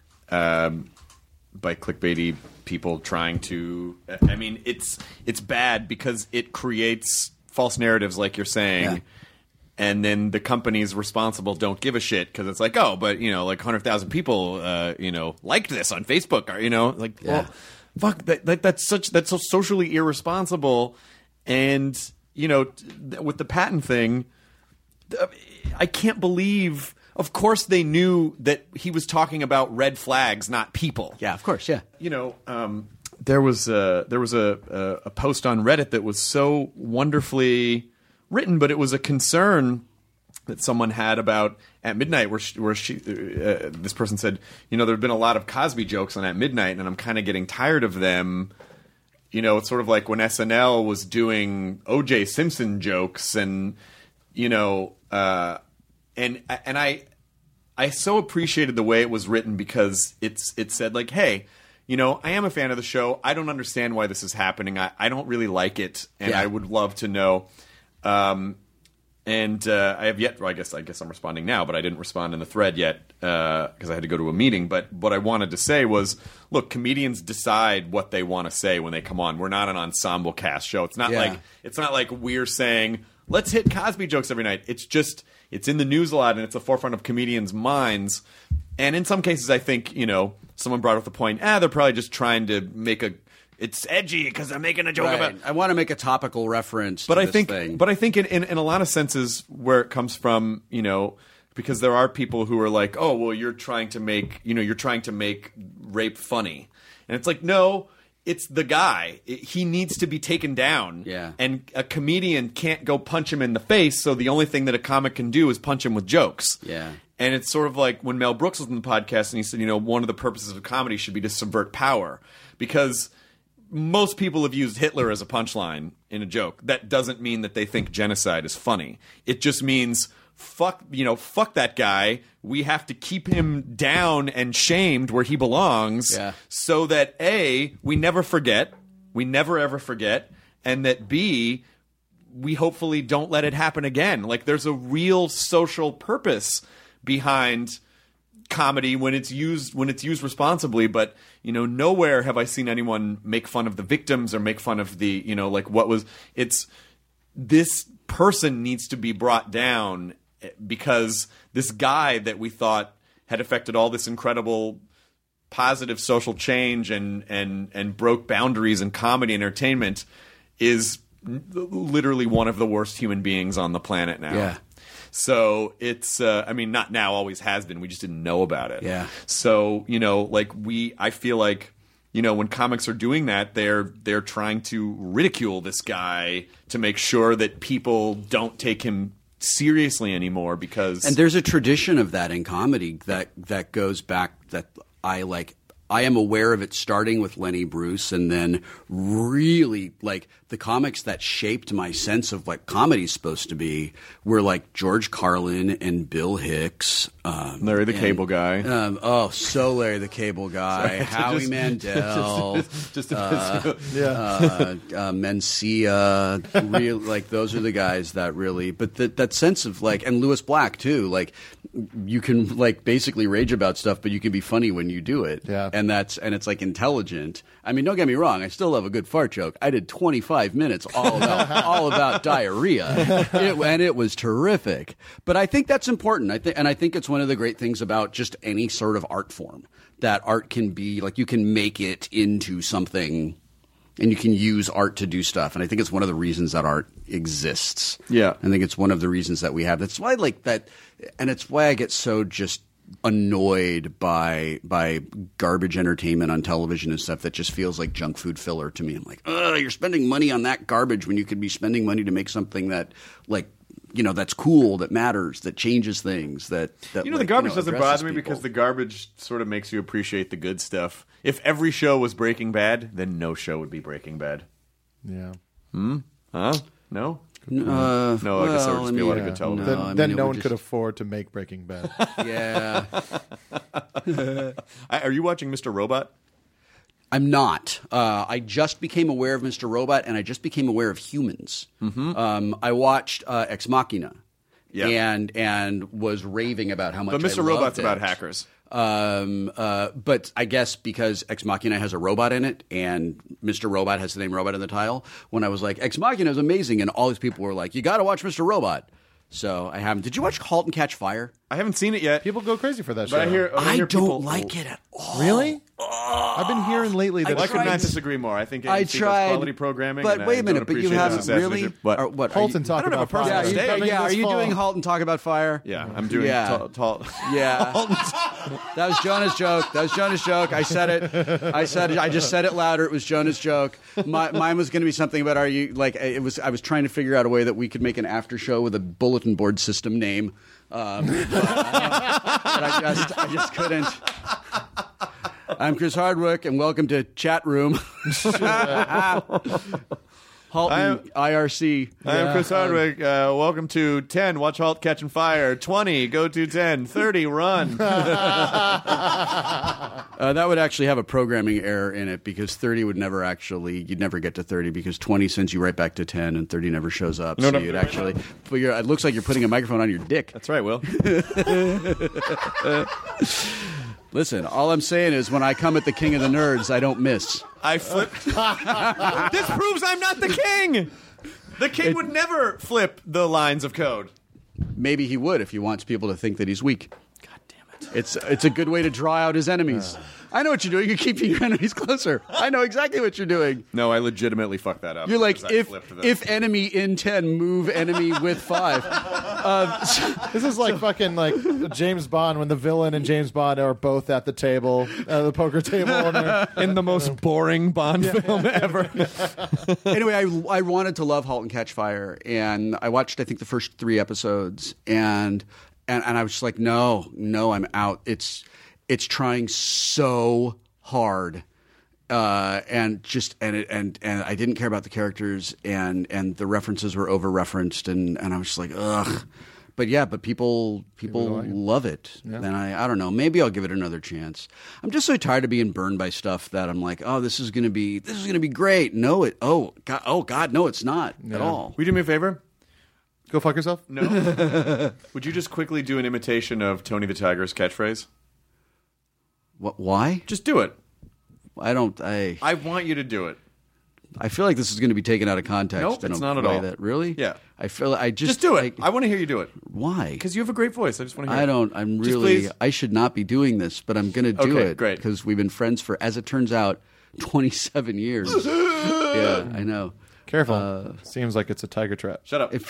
clickbaity people trying to. I mean, it's bad because it creates false narratives, like you're saying. Yeah. And then the companies responsible don't give a shit because it's like, oh, but like 100,000 people, liked this on Facebook, or well, fuck that's so socially irresponsible. And with the patent thing, I can't believe. Of course, they knew that he was talking about red flags, not people. Yeah, of course, yeah. There was a post on Reddit that was so wonderfully written, but it was a concern that someone had about At Midnight, where this person said, there have been a lot of Cosby jokes on At Midnight, and I'm kind of getting tired of them. It's sort of like when SNL was doing O.J. Simpson jokes, and and I so appreciated the way it was written because it said like, hey, I am a fan of the show. I don't understand why this is happening. I don't really like it, and I would love to know. And I have yet. Well, I guess I'm responding now, but I didn't respond in the thread yet because I had to go to a meeting. But what I wanted to say was, look, comedians decide what they want to say when they come on. We're not an ensemble cast show. It's not like we're saying let's hit Cosby jokes every night. It's just it's in the news a lot, and it's the forefront of comedians' minds. And in some cases, I think someone brought up the point. They're probably just trying to make it's edgy because they're making a joke about. I want to make a topical reference. But to I this think, thing. but I think in a lot of senses where it comes from, because there are people who are like, oh, well, you're trying to make rape funny, and it's like, no, it's the guy. He needs to be taken down. Yeah. And a comedian can't go punch him in the face. So the only thing that a comic can do is punch him with jokes. Yeah. And it's sort of like when Mel Brooks was on the podcast and he said, one of the purposes of comedy should be to subvert power, because most people have used Hitler as a punchline in a joke. That doesn't mean that they think genocide is funny. It just means fuck that guy. We have to keep him down and shamed where he belongs, so that A, we never forget, we never ever forget, and that B, we hopefully don't let it happen again. Like there's a real social purpose behind comedy when it's used responsibly, but nowhere have I seen anyone make fun of the victims or make fun of the it's this person needs to be brought down because this guy that we thought had affected all this incredible positive social change and broke boundaries in comedy and entertainment is literally one of the worst human beings on the planet now. Yeah. So it's, not now, always has been. We just didn't know about it. Yeah. So, I feel like, when comics are doing that, they're trying to ridicule this guy to make sure that people don't take him seriously anymore because. And there's a tradition of that in comedy that goes back that I am aware of it starting with Lenny Bruce and then really the comics that shaped my sense of what comedy's supposed to be were like George Carlin and Bill Hicks. Larry the Cable Guy. So Larry the Cable Guy. Sorry, Howie Mandel. Mencia. Those are the guys that really – but that sense of and Louis Black too. You can basically rage about stuff, but you can be funny when you do it. Yeah. And it's intelligent. I mean, don't get me wrong. I still love a good fart joke. I did 25 minutes all about diarrhea, and it was terrific. But I think that's important. I think it's one of the great things about just any sort of art form that art can be you can make it into something. And you can use art to do stuff. And I think it's one of the reasons that art exists. Yeah. I think it's one of the reasons that we have. That's why I like that. And it's why I get so just annoyed by garbage entertainment on television and stuff that just feels like junk food filler to me. I'm like, you're spending money on that garbage when you could be spending money to make something that that's cool, that matters, that changes things. That the garbage doesn't addresses bother me people. because the garbage sort of makes you appreciate the good stuff. If every show was Breaking Bad, then no show would be Breaking Bad. Yeah. Huh? No? No, I guess there would just be a lot of good television. Then no one could afford to make Breaking Bad. Yeah. Are you watching Mr. Robot? I'm not. I just became aware of Mr. Robot, and I just became aware of Humans. I watched Ex Machina, and was raving about how much. But Mr. I Robot's loved about it. hackers. But I guess because Ex Machina has a robot in it, and Mr. Robot has the name Robot in the title, when I was like, Ex Machina is amazing, and all these people were like, you got to watch Mr. Robot. So I haven't. Did you watch *Halt and Catch Fire*? I haven't seen it yet. People go crazy for that show. But I hear people don't like it at all. Really? I've been hearing lately that I could not tried- disagree more. I think I AMC does tried quality programming. but and wait I a minute. don't But you appreciate haven't the really. assassination. What? Or what? Halt and I talk don't have about a personal fire. stake. Coming Are this you fall. doing *Halt and Talk About Fire*? Yeah, I'm doing Yeah. tall. Yeah. That was Jonah's joke. I said it. I just said it louder. It was Jonah's joke. Mine was going to be something about I was trying to figure out a way that we could make an after show with a bulletin board system name. But I just couldn't. I'm Chris Hardwick, and welcome to Chat Room. Halton IRC. I am Chris Hardwick. Welcome to 10. Watch Halt, Catch, and Fire. 20. Go to 10. 30. Run. That would actually have a programming error in it because 30 would never you'd never get to 30 because 20 sends you right back to 10 and 30 never shows up. No, so no, you'd no, actually, but it looks like you're putting a microphone on your dick. That's right, Will. Listen, all I'm saying is when I come at the king of the nerds, I don't miss. I flip. This proves I'm not the king. The king would never flip the lines of code. Maybe he would if he wants people to think that he's weak. God damn it. It's a good way to draw out his enemies. I know what you're doing. You're keeping your enemies closer. I know exactly what you're doing. No, I legitimately fucked that up. You're like, because I flipped the- if enemy in 10, move enemy with 5. This is like fucking like James Bond when the villain and James Bond are both at the table, the poker table. in the most boring Bond film ever. Anyway, I wanted to love *Halt and Catch Fire*, and I watched, I think, the first 3 episodes, and I was just like, no, I'm out. It's trying so hard, and I didn't care about the characters, and the references were over referenced, and I was just like, ugh. But people love it, and I don't know. Maybe I'll give it another chance. I'm just so tired of being burned by stuff that I'm like, oh, this is gonna be great. No, God, no, it's not at all. Will you do me a favor? Go fuck yourself. No. Would you just quickly do an imitation of Tony the Tiger's catchphrase? What? Why? Just do it. I want you to do it. I feel like this is going to be taken out of context. Nope, in it's a not at way all. That really? Yeah. I feel I Just do it. I want to hear you do it. Why? Because you have a great voice. I just want to hear it. I'm Just really. please. I should not be doing this, but I'm going to do Okay, it. great. Because we've been friends for, as it turns out, 27 years. Yeah, I know. Careful. Seems like it's a tiger trap. Shut up.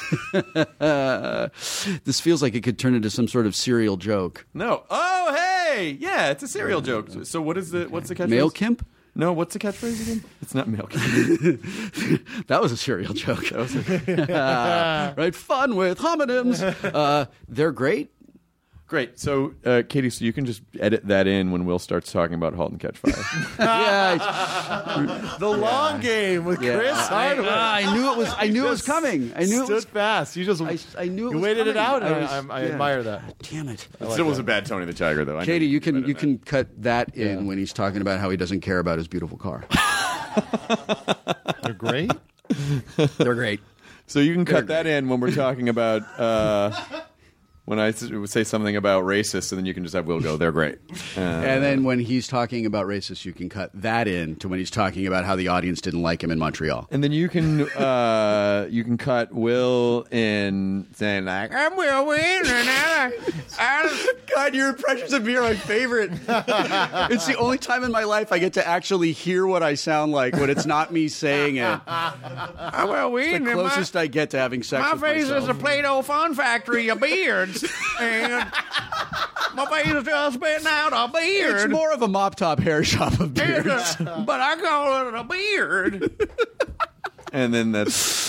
This feels like it could turn into some sort of serial joke. No. Oh, hey. Yeah, it's a serial joke. So what's the catchphrase? Male Kimp? No, what's the catchphrase again? It's not Male Kimp. That was a serial joke. Right? Fun with homonyms. They're great. Great. So, Katie, so you can just edit that in when Will starts talking about *Halt and Catch Fire*. Yeah. The long game with Chris Hardwick. I knew it was. I knew it was coming. I knew it was. Stood fast. You just I knew it you was waited it coming. out, and I admire that. Damn it, It still was a bad Tony the Tiger, though. I know Katie. You better than can cut that in when he's talking about how he doesn't care about his beautiful car. They're great. They're great. So you can cut that in when we're talking about when I say something about racist, and then you can just have Will go, they're great. And then when he's talking about racist, you can cut that in to when he's talking about how the audience didn't like him in Montreal. And then you can cut Will in saying like, I'm Will Wynn, and God, your impressions of me are my favorite. It's the only time in my life I get to actually hear what I sound like when it's not me saying it. I'm Will Wynn. The closest I get to having sex My with face myself. is a Play-Doh fun factory of beards. And my face is just spitting out a beard. It's more of a mop top hair shop of beards. But I call it a beard. and then that's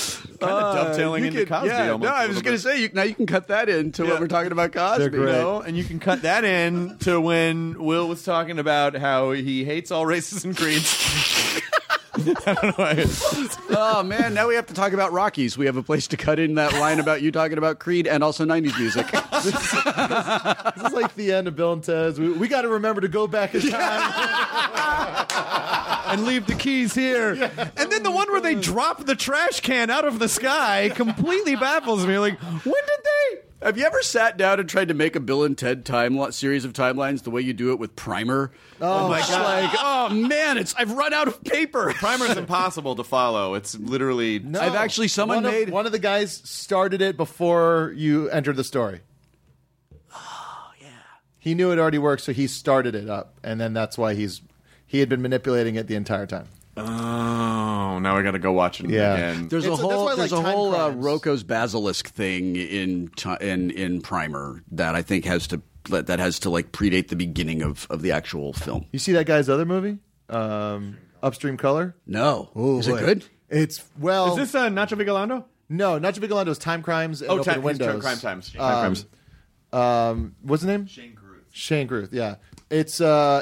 kind of dovetailing into Cosby. Yeah, almost no, I was going to say, now you can cut that into what we're talking about Cosby. They're great. And you can cut that in to when Will was talking about how he hates all races and creeds. I don't know. Oh, man, now we have to talk about Rockies. We have a place to cut in that line about you talking about Creed and also 90s music. This is like the end of Bill and Ted's. We got to remember to go back in time. And leave the keys here. And then the one where they drop the trash can out of the sky completely baffles me. Like, when did they? Have you ever sat down and tried to make a Bill and Ted series of timelines the way you do it with Primer? Oh, my God. Like, oh, man, I've run out of paper. Primer's impossible to follow. It's literally... No. I've actually, one of the guys started it before you entered the story. Oh, yeah. He knew it already worked, so he started it up, and then that's why he had been manipulating it the entire time. Oh, now I got to go watch it again. There's That's a why I whole like Time Crimes. Rocco's Basilisk thing in Primer that I think has to like predate the beginning of the actual film. You see that guy's other movie, Upstream Color? No, is boy. it good? It's Is this Nacho Vigalondo? No, Nacho Vigalando's Time Crimes and Open Windows. Crime Times. Crime Times. What's his name? Shane Gruth. Yeah, it's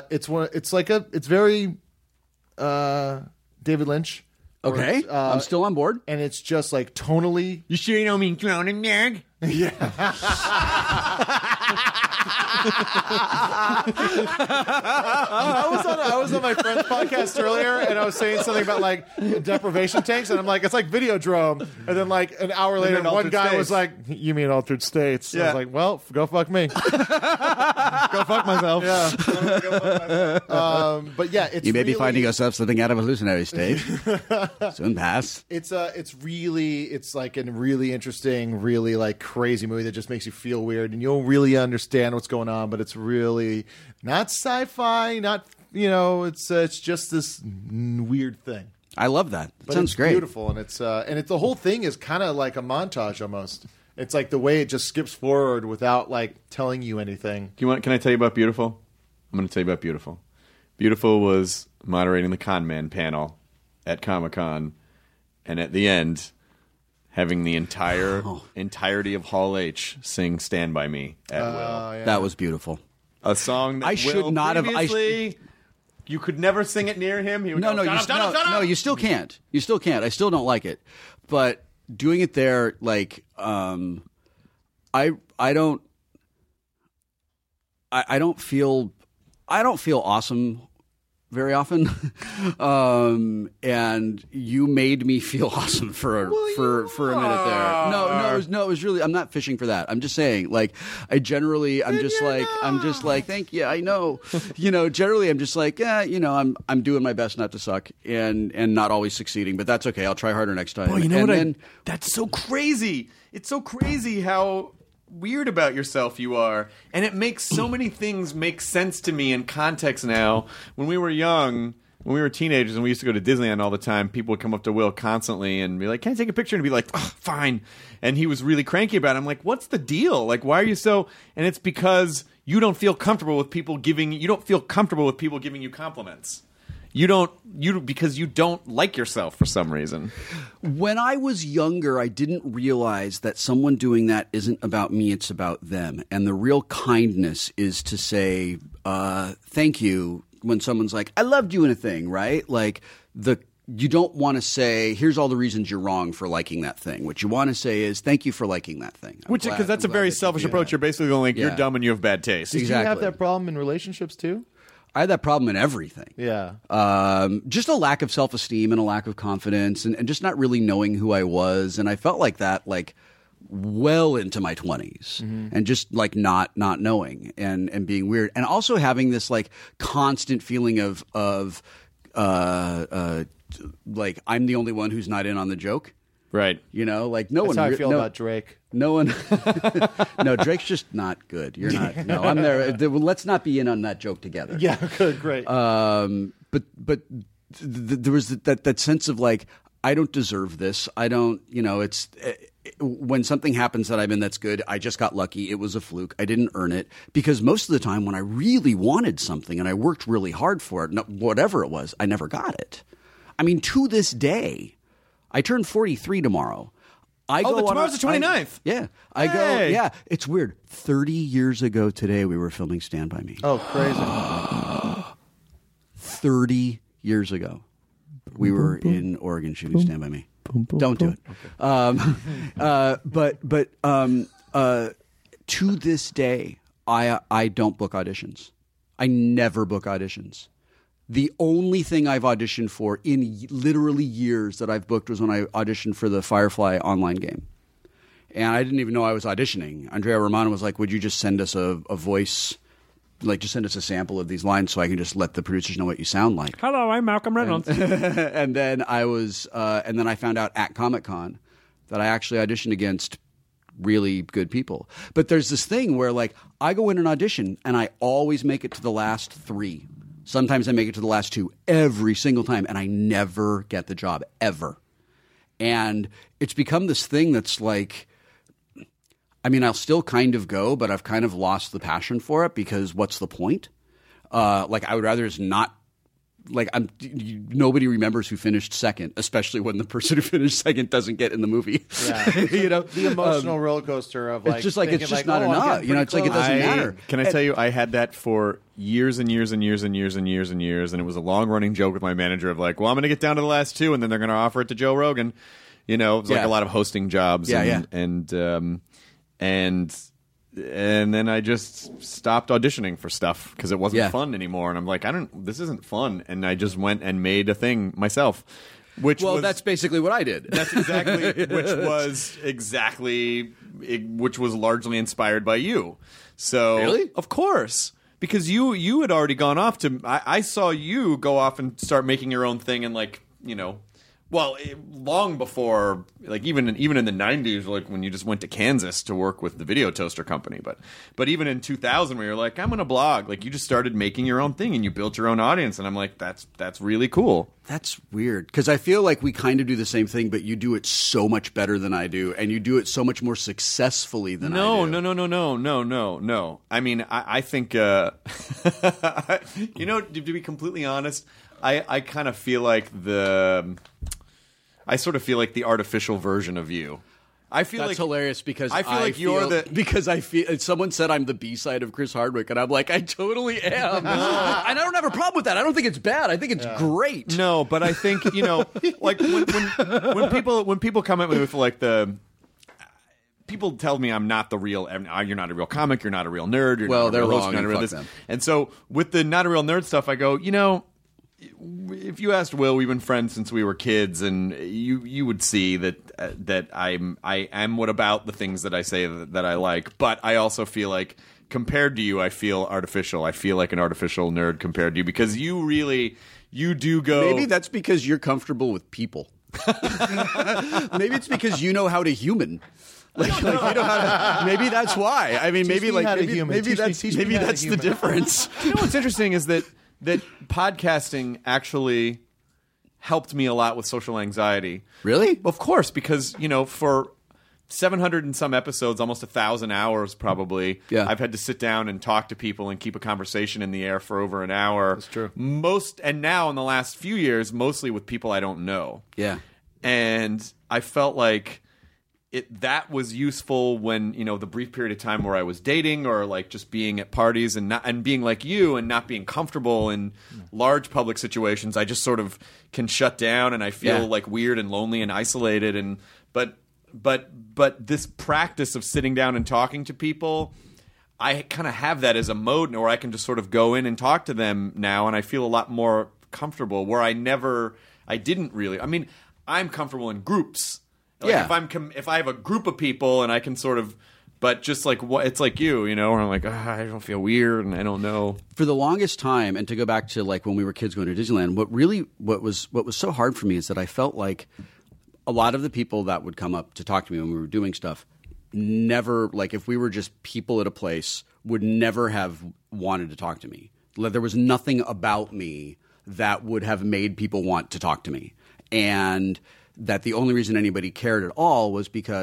very David Lynch. Okay, I'm still on board. And it's just like tonally. You sure you don't mean Cronenberg? I was on my friend's podcast earlier, and I was saying something about like deprivation tanks, and I'm like, it's like Videodrome, and then like an hour later, one guy was like, "You mean Altered States?" Yeah. I was like, "Well, go fuck me, go fuck myself." Yeah. But yeah, it's you may really, be finding yourself something out of a hallucinatory state. Soon pass. It's like a really interesting, really like crazy movie that just makes you feel weird, and you don't really understand what's going on, but it's really not sci-fi, not it's just this weird thing. I love that. But Sounds it's great. beautiful, and it's the whole thing is kind of like a montage almost. It's like the way it just skips forward without like telling you anything. Can I tell you about Beautiful? I'm going to tell you about Beautiful. Beautiful was moderating the Con Man panel at Comic-Con, and at the end, having the entirety of Hall H sing "Stand By Me" at will. Yeah. That was beautiful. A song that I should Will not have. previously, you could never sing it near him. He would go, You still can't. You still can't. I still don't like it. But doing it there, like, I don't feel awesome very often, and you made me feel awesome for a minute there. No, it was really. I'm not fishing for that. I'm just saying, like, I'm just like, thank you. I know, generally, I'm just like, I'm doing my best not to suck and not always succeeding, but that's okay. I'll try harder next time. Well, you know what? That's so crazy. It's so crazy how weird about yourself you are, and it makes so many things make sense to me in context now. When we were young, when we were teenagers and we used to go to Disneyland all the time, people would come up to Will constantly and be like, "Can I take a picture?" And he'd be like, "Oh, fine." And he was really cranky about it. I'm like, "What's the deal? Like, why are you so?" And it's because you don't feel comfortable with people giving you compliments. Because you don't like yourself for some reason. When I was younger, I didn't realize that someone doing that isn't about me, it's about them. And the real kindness is to say, thank you when someone's like, I loved you in a thing, right? Like, you don't want to say, here's all the reasons you're wrong for liking that thing. What you want to say is, thank you for liking that thing. Because that's a very selfish approach. You're basically going like, you're dumb and you have bad taste. Did you have that problem in relationships too? I had that problem in everything. Yeah. Just a lack of self-esteem and a lack of confidence and just not really knowing who I was. And I felt like that, like, well into my 20s and just like not knowing and being weird. And also having this like constant feeling of like I'm the only one who's not in on the joke. Right. Like no one. That's how I feel about Drake. No one. No, Drake's just not good. You're not. No, I'm there. Let's not be in on that joke together. Yeah, good, great. But there was that sense of like, I don't deserve this. I don't. It's when something happens that I'm in that's good. I just got lucky. It was a fluke. I didn't earn it because most of the time when I really wanted something and I worked really hard for it, whatever it was, I never got it. I mean, to this day. I turn 43 tomorrow. I go tomorrow's the 29th. Yeah. I go, Hey. yeah. It's weird. 30 years ago today, we were filming Stand By Me. Oh, crazy. 30 years ago, we were in Oregon shooting Stand By Me. Don't do it. But to this day, I don't book auditions. I never book auditions. The only thing I've auditioned for in literally years that I've booked was when I auditioned for the Firefly online game. And I didn't even know I was auditioning. Andrea Romano was like, would you just send us a voice, like just send us a sample of these lines so I can just let the producers know what you sound like. Hello, I'm Malcolm Reynolds. And then I found out at Comic-Con that I actually auditioned against really good people. But there's this thing where like I go in an audition and I always make it to the last 3. Sometimes I make it to the last 2 every single time, and I never get the job, ever. And it's become this thing that's like, I mean, I'll still kind of go, but I've kind of lost the passion for it because what's the point? Like, I would rather just not. Like, nobody remembers who finished second, especially when the person who finished second doesn't get in the movie. Yeah. You know, The emotional roller coaster of like, it's just like thinking it's just like, not oh, I'm enough. getting You know, it's like it pretty doesn't close. matter. Can I tell you, I had that for years and years and years and years and years and years, and it was a long-running joke with my manager of like, well, I'm going to get down to the last 2, and then they're going to offer it to Joe Rogan. You know, it was like Yeah. a lot of hosting jobs. Yeah, And then I just stopped auditioning for stuff because it wasn't Yeah. fun anymore. And I'm like, this isn't fun. And I just went and made a thing myself. Which That's basically what I did. That's exactly which was largely inspired by you. So Really? Of course. Because you had already gone off to I saw you go off and start making your own thing and like, you know, well, long before, like even in the 90s, like when you just went to Kansas to work with the Video Toaster Company, but even in 2000, where you're like, I'm gonna blog, like you just started making your own thing and you built your own audience, and I'm like, that's really cool. That's weird because I feel like we kind of do the same thing, but you do it so much better than I do, and you do it so much more successfully than I do. No. I mean, I think, you know, to be completely honest, I kind of feel like I sort of feel like the artificial version of you. I feel That's like hilarious because I feel like you're the because I feel someone said I'm the B-side of Chris Hardwick, and I'm like, I totally am, and I don't have a problem with that. I don't think it's bad. I think it's great. No, but I think, you know, like when people come at me with like people tell me I'm not the real. You're not a real comic. You're not a real nerd. You're Well, not a they're real host, wrong, you're not a real and this. fuck them. And so with the not a real nerd stuff, I go, you know, if you asked Will, we've been friends since we were kids, and you would see that I am what about the things that I say that I like. But I also feel like compared to you, I feel artificial. I feel like an artificial nerd compared to you because you do go. Maybe that's because you're comfortable with people. Maybe it's because you know how to human. Like you know how to, maybe that's why. I mean, maybe me how to maybe human. maybe Teach me- that's teach me how to the human. difference. You know what's interesting is that podcasting actually helped me a lot with social anxiety. Really? Of course, because, you know, for 700 and some episodes, almost 1,000 hours probably, Yeah. I've had to sit down and talk to people and keep a conversation in the air for over an hour. That's true. And now in the last few years, mostly with people I don't know. Yeah. And I felt like that was useful when, you know, the brief period of time where I was dating or like just being at parties and being like you and not being comfortable in large public situations. I just sort of can shut down and I feel like weird and lonely and isolated. And but this practice of sitting down and talking to people, I kind of have that as a mode where I can just sort of go in and talk to them now, and I feel a lot more comfortable. Where I didn't really. I mean, I'm comfortable in groups. Like if I have a group of people and I can sort of, but just like it's like you know, where I'm like, I don't feel weird and I don't know. For the longest time, and to go back to like when we were kids going to Disneyland, what was so hard for me is that I felt like a lot of the people that would come up to talk to me when we were doing stuff never, like if we were just people at a place, would never have wanted to talk to me. Like, there was nothing about me that would have made people want to talk to me. And that the only reason anybody cared at all was because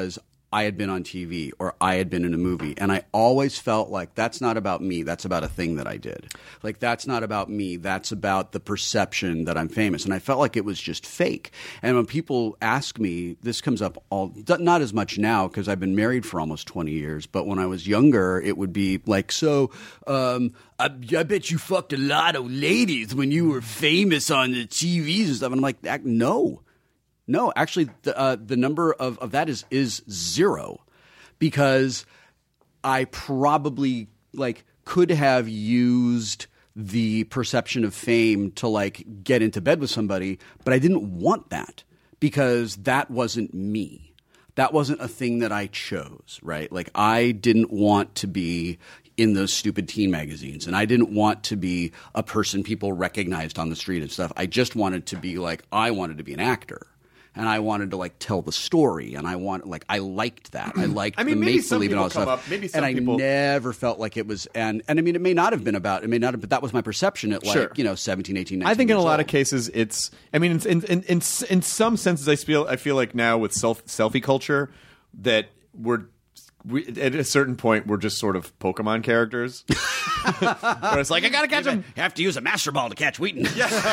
I had been on TV or I had been in a movie. And I always felt like that's not about me. That's about a thing that I did. Like, that's not about me. That's about the perception that I'm famous. And I felt like it was just fake. And when people ask me, this comes up not as much now because I've been married for almost 20 years. But when I was younger, it would be like, so I bet you fucked a lot of ladies when you were famous on the TVs and stuff. And I'm like, no. No, actually, the number of that is zero, because I probably could have used the perception of fame to get into bed with somebody, but I didn't want that because that wasn't me. That wasn't a thing that I chose, right? Like, I didn't want to be in those stupid teen magazines, and I didn't want to be a person people recognized on the street and stuff. I just wanted to be I wanted to be an actor. And I wanted to tell the story, and I liked that. I liked the make believe and all that stuff. And I never felt like it was. And I mean, it may not have been about. It may not have. But that was my perception at 17, 18, 19. I think in a lot old. of cases, it's. I mean, in some senses, I feel like now with selfie culture that we at a certain point we're just sort of Pokemon characters. Where it's like, I gotta catch him. You have to use a Master Ball to catch Wheaton.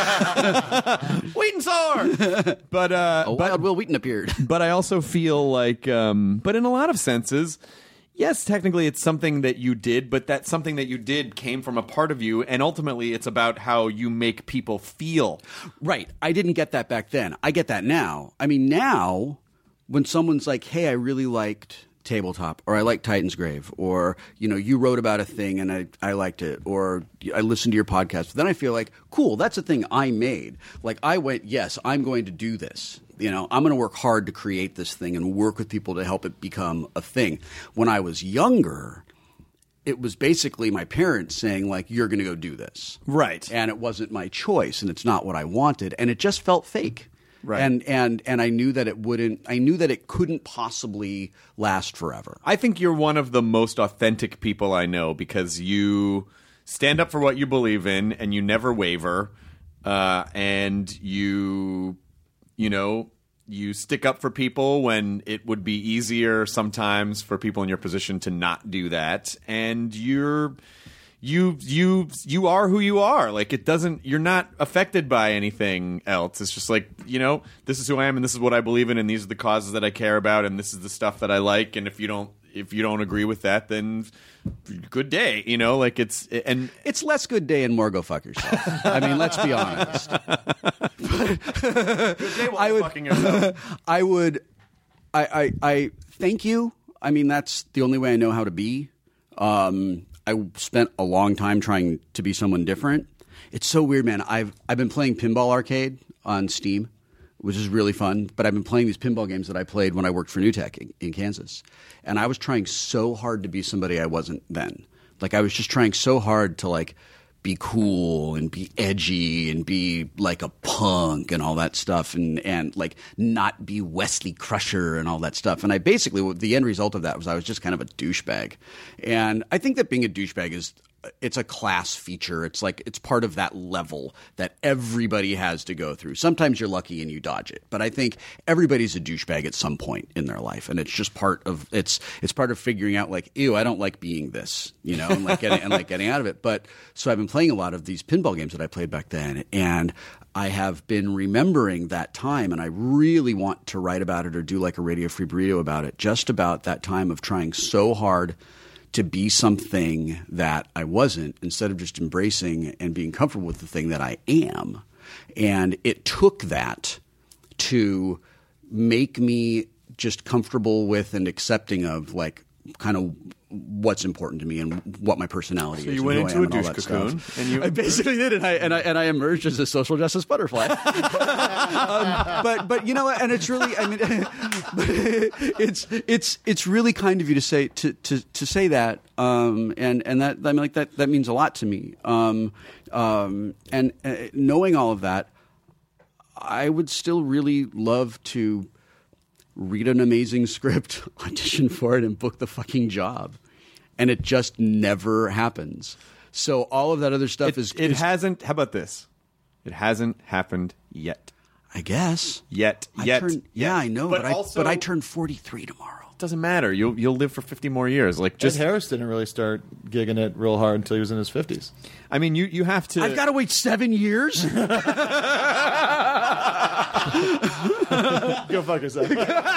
Wheaton sword. But Wild Will Wheaton appeared. But I also feel like, but in a lot of senses, yes, technically it's something that you did, but that something that you did came from a part of you, and ultimately it's about how you make people feel. Right. I didn't get that back then. I get that now. I mean, now when someone's like, hey, I really liked Tabletop, or I like Titan's Grave, or you wrote about a thing and I liked it, or I listened to your podcast, then I feel like, cool, that's a thing I made. Like, I went, yes, I'm going to do this. I'm going to work hard to create this thing and work with people to help it become a thing. When I was younger, it was basically my parents saying, you're going to go do this. Right. And it wasn't my choice, and it's not what I wanted, and it just felt fake. Right. And I knew that it wouldn't. I knew that it couldn't possibly last forever. I think you're one of the most authentic people I know, because you stand up for what you believe in and you never waver, and you stick up for people when it would be easier sometimes for people in your position to not do that, and you are who you are. You're not affected by anything else. It's just this is who I am, and this is what I believe in, and these are the causes that I care about, and this is the stuff that I like. And if you don't agree with that, then good day. It's less good day and more go fuck yourself. I mean, let's be honest. Good day while you're fucking yourself. I thank you. I mean, that's the only way I know how to be. I spent a long time trying to be someone different. It's so weird, man. I've been playing Pinball Arcade on Steam, which is really fun. But I've been playing these pinball games that I played when I worked for NewTek in Kansas. And I was trying so hard to be somebody I wasn't then. I was just trying so hard to be cool and be edgy and be like a punk and all that stuff, and not be Wesley Crusher and all that stuff. And I basically, the end result of that was I was just kind of a douchebag. And I think that being a douchebag it's a class feature. It's it's part of that level that everybody has to go through. Sometimes you're lucky and you dodge it, but I think everybody's a douchebag at some point in their life, and it's just part of it's part of figuring out ew, I don't like being this, and getting out of it. But so I've been playing a lot of these pinball games that I played back then, and I have been remembering that time, and I really want to write about it or do a Radio Free Burrito about it, just about that time of trying so hard to be something that I wasn't, instead of just embracing and being comfortable with the thing that I am. And it took that to make me just comfortable with and accepting of kind of what's important to me and what my personality is. So you went into a douche cocoon, and you I basically did, and I emerged as a social justice butterfly. But and it's really, I mean, it's really kind of you to say that, and that, I mean, that means a lot to me. And knowing all of that, I would still really love to read an amazing script, audition for it, and book the fucking job. And it just never happens. So all of that other stuff hasn't. How about this? It hasn't happened yet. I guess. Yet. I know, but I turn 43 tomorrow. doesn't matter. You'll live for 50 more years. Like, just Ed Harris didn't really start gigging it real hard until he was in his 50s. I mean, you have to. I've got to wait 7 years. Go fuck yourself.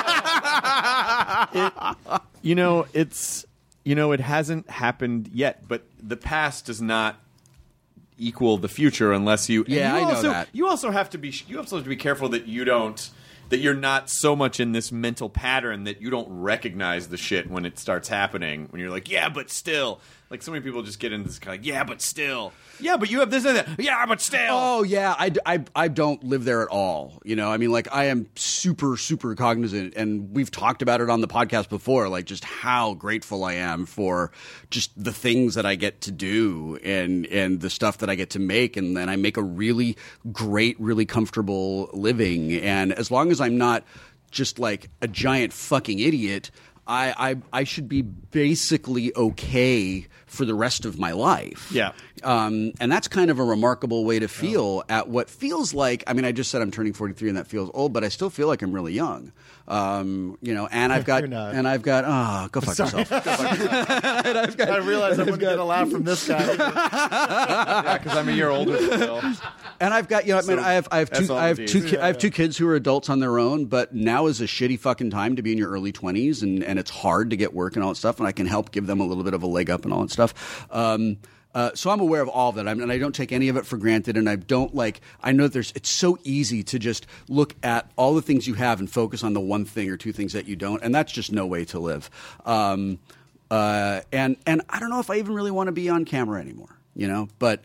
It hasn't happened yet, but the past does not equal the future unless you. Yeah, I know that. You also have to be careful that you're not so much in this mental pattern that you don't recognize the shit when it starts happening. When you're like, yeah, but still. Like, so many people just get into this kind of, yeah, but still. Yeah, but you have this and that. Yeah, but still. Oh, yeah. I don't live there at all. I mean, like, I am super, super cognizant, and we've talked about it on the podcast before, like, just how grateful I am for just the things that I get to do and the stuff that I get to make. And then I make a really great, really comfortable living. And as long as I'm not just like a giant fucking idiot, I should be basically okay for the rest of my life. Yeah. And that's kind of a remarkable way to feel at what feels like, I mean, I just said I'm turning 43 and that feels old, but I still feel like I'm really young. And I've got, go fuck yourself. Go fuck yourself. I realized I wouldn't get a laugh from this guy. Yeah, because I'm a year older still. And I've got, I have two kids who are adults on their own, but now is a shitty fucking time to be in your early 20s, and it's hard to get work and all that stuff, and I can help give them a little bit of a leg up and all that stuff. So I'm aware of all of that, and I don't take any of it for granted, and I know that it's so easy to just look at all the things you have and focus on the one thing or two things that you don't, and that's just no way to live. And I don't know if I even really want to be on camera anymore, but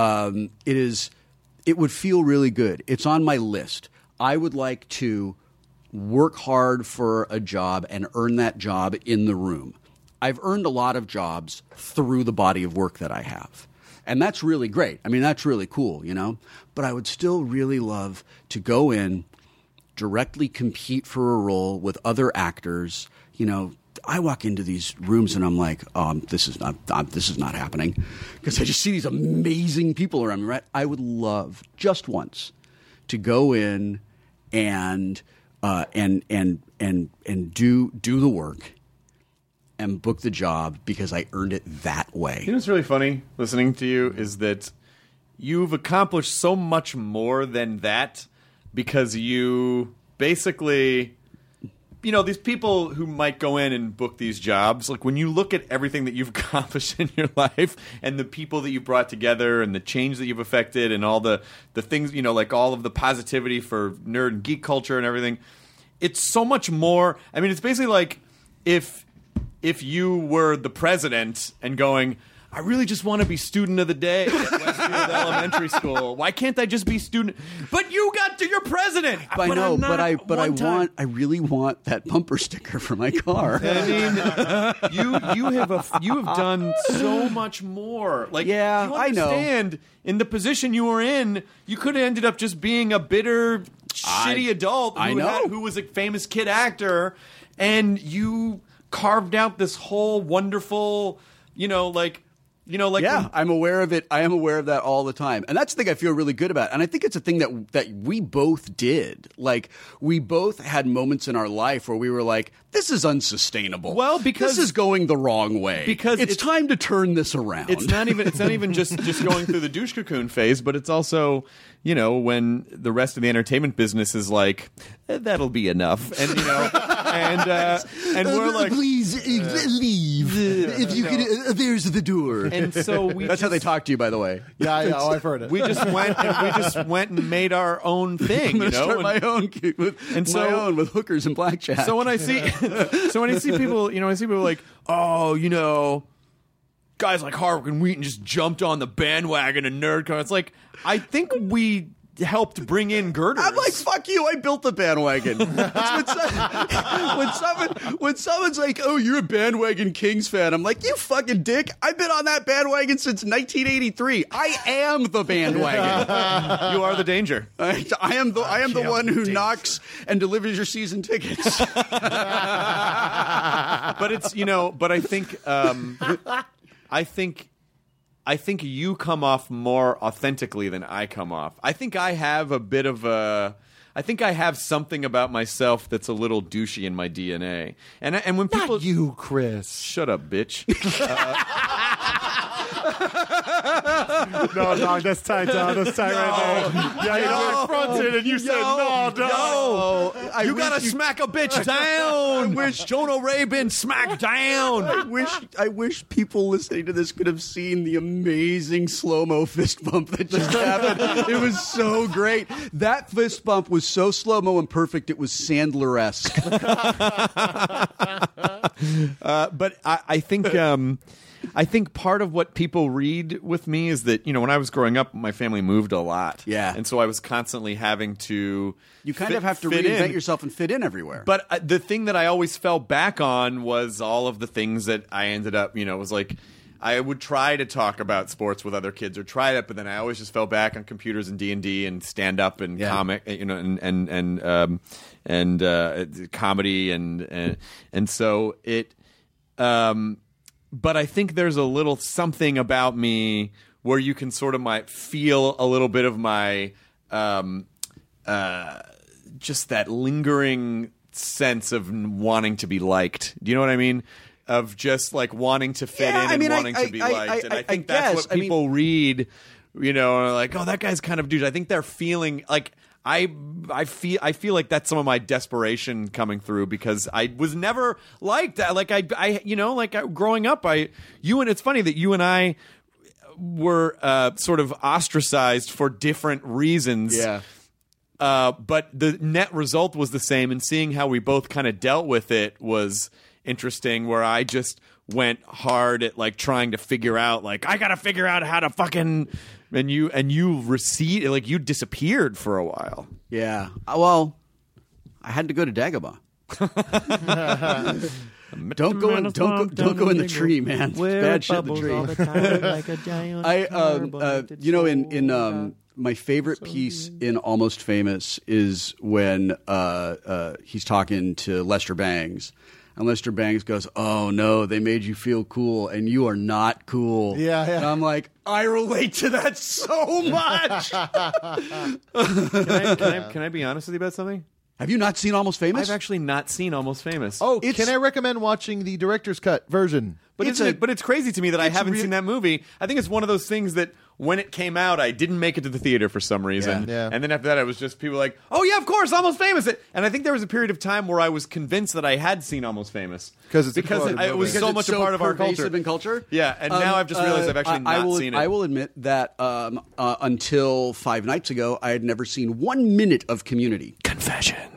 it would feel really good. It's on my list. I would like to work hard for a job and earn that job in the room. I've earned a lot of jobs through the body of work that I have. And that's really great. I mean, that's really cool, But I would still really love to go in, directly compete for a role with other actors. I walk into these rooms and I'm like, this is not happening, because I just see these amazing people around me. Right? I would love just once to go in and do the work and book the job because I earned it that way. You know what's really funny listening to you is that you've accomplished so much more than that, because you basically, these people who might go in and book these jobs, like when you look at everything that you've accomplished in your life and the people that you've brought together and the change that you've affected and all the things, like all of the positivity for nerd and geek culture and everything, it's so much more. I mean, it's basically like if you were the president and going, I really just want to be student of the day at Westfield Elementary School. Why can't I just be student? But you got to your president. I know, but I really want that bumper sticker for my car. I mean, you have done so much more. Like, yeah, you understand, I know. In the position you were in, you could have ended up just being a bitter, shitty adult who was a famous kid actor, and you carved out this whole wonderful, yeah, I'm aware of it. I am aware of that all the time. And that's the thing I feel really good about. And I think it's a thing that we both did. Like, we both had moments in our life where we were like, this is unsustainable. Well, because this is going the wrong way. Because it's time to turn this around. It's not even just going through the douche cocoon phase, but it's also, when the rest of the entertainment business is like, that'll be enough. And, and we're like, please leave. If you can, there's the door. And so that's how they talk to you, by the way. Yeah, I've heard it. We just went and made our own thing. Start my own with hookers and blackjack. So when I see people, like, guys like Harwick and Wheaton just jumped on the bandwagon of NerdCon. It's like, I think we helped bring in girders. I'm like, fuck you, I built the bandwagon. when someone's like, oh, you're a bandwagon Kings fan, I'm like, you fucking dick, I've been on that bandwagon since 1983. I am the bandwagon. You are the danger. I am the one who knocks and delivers your season tickets. But it's, but I think you come off more authentically than I come off. I think I have a bit of a I think I have something about myself that's a little douchey in my DNA. And when people Not you, Chris. shut up, bitch. No, dog, that's tight, dog. That's tight right there. Yeah, you confronted and you said, no, dog. You gotta smack a bitch down. I wish Jonah Ray been smacked down. I wish people listening to this could have seen the amazing slow-mo fist bump that just happened. It was so great. That fist bump was so slow-mo and perfect, it was Sandler-esque. But I think part of what people read with me is that, when I was growing up, my family moved a lot. Yeah. And so I was constantly having to You kind of have to fit reinvent in. yourself and fit in everywhere. But the thing that I always fell back on was all of the things that I ended up, was like, I would try to talk about sports with other kids or try that, but then I always just fell back on computers and D&D and stand up and comic, and comedy and so it. But I think there's a little something about me where you can sort of might feel a little bit of my just that lingering sense of wanting to be liked. Do you know what I mean? Of just like wanting to fit in and wanting to be liked. And I think that's what people read, are like, oh, that guy's kind of douche. I think they're feeling like I feel like that's some of my desperation coming through because I was never like that. Like growing up, it's funny that you and I were sort of ostracized for different reasons. Yeah. But the net result was the same, and seeing how we both kind of dealt with it was interesting, where I just went hard at like trying to figure out like I gotta figure out how to fucking and you recede, like you disappeared for a while. Yeah. Well, I had to go to Dagobah. Don't go in the tree, man. It's bad shit in the tree. In my favorite piece in Almost Famous is when he's talking to Lester Bangs. And Lester Bangs goes, "Oh no, they made you feel cool, and you are not cool." Yeah. And I'm like, I relate to that so much. Can I be honest with you about something? Have you not seen Almost Famous? I've actually not seen Almost Famous. Oh, can I recommend watching the director's cut version? But it's crazy to me that I haven't seen that movie. I think it's one of those things that when it came out, I didn't make it to the theater for some reason. Yeah. And then after that, it was just people like, oh, yeah, of course, Almost Famous. And I think there was a period of time where I was convinced that I had seen Almost Famous. Because it was so much a part of our culture. In culture. Yeah, and now I've just realized I've actually not seen it. I will admit that until 5 nights ago, I had never seen 1 minute of Community. Confessions.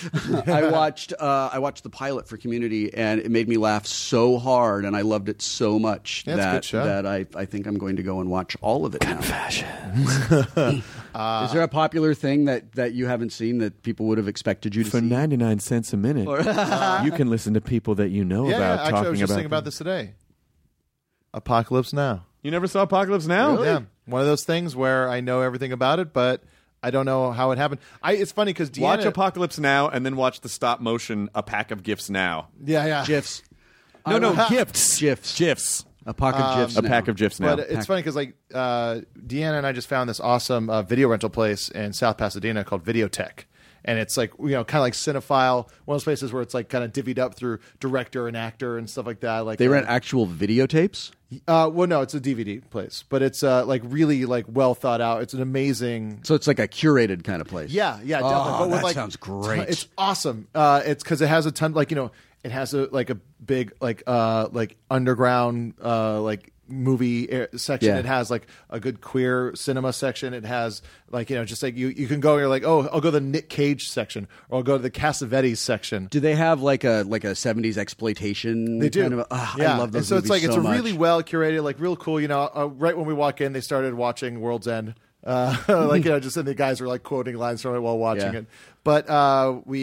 I watched the pilot for Community, and it made me laugh so hard, and I loved it so much that I think I'm going to go and watch all of it now. Confessions. Is there a popular thing that you haven't seen that people would have expected you to see? For 99 cents a minute, you can listen to people that you know about Actually, talking I was just thinking about about this today. Apocalypse Now. You never saw Apocalypse Now? Really? Yeah. One of those things where I know everything about it, but I don't know how it happened. It's funny because Deanna... Watch Apocalypse Now and then watch the stop motion A Pack of Gifts Now. Yeah. GIFs. No, GIFs. GIFs. A pack of GIFs A pack of GIFs now. But it's funny because Deanna and I just found this awesome video rental place in South Pasadena called Videotech. And it's like, kind of like Cinephile, one of those places where it's like kind of divvied up through director and actor and stuff like that. Like they rent actual videotapes? Well, no, it's a DVD place, but it's like really like well thought out. It's an amazing. So it's like a curated kind of place. Yeah, definitely. Oh, but that sounds great. It's awesome. It's because it has a ton, it has a big like underground movie section. Yeah. It has like a good queer cinema section. It has just like you can go. You're like, oh, I'll go to the Nick Cage section, or I'll go to the Cassavetes section. Do they have like a 70s exploitation? They do. Kind of I love those. And so it's like so it's a much. really well curated, like real cool. Right when we walk in, they started watching World's End. Just and the guys were like quoting lines from it while watching it. But we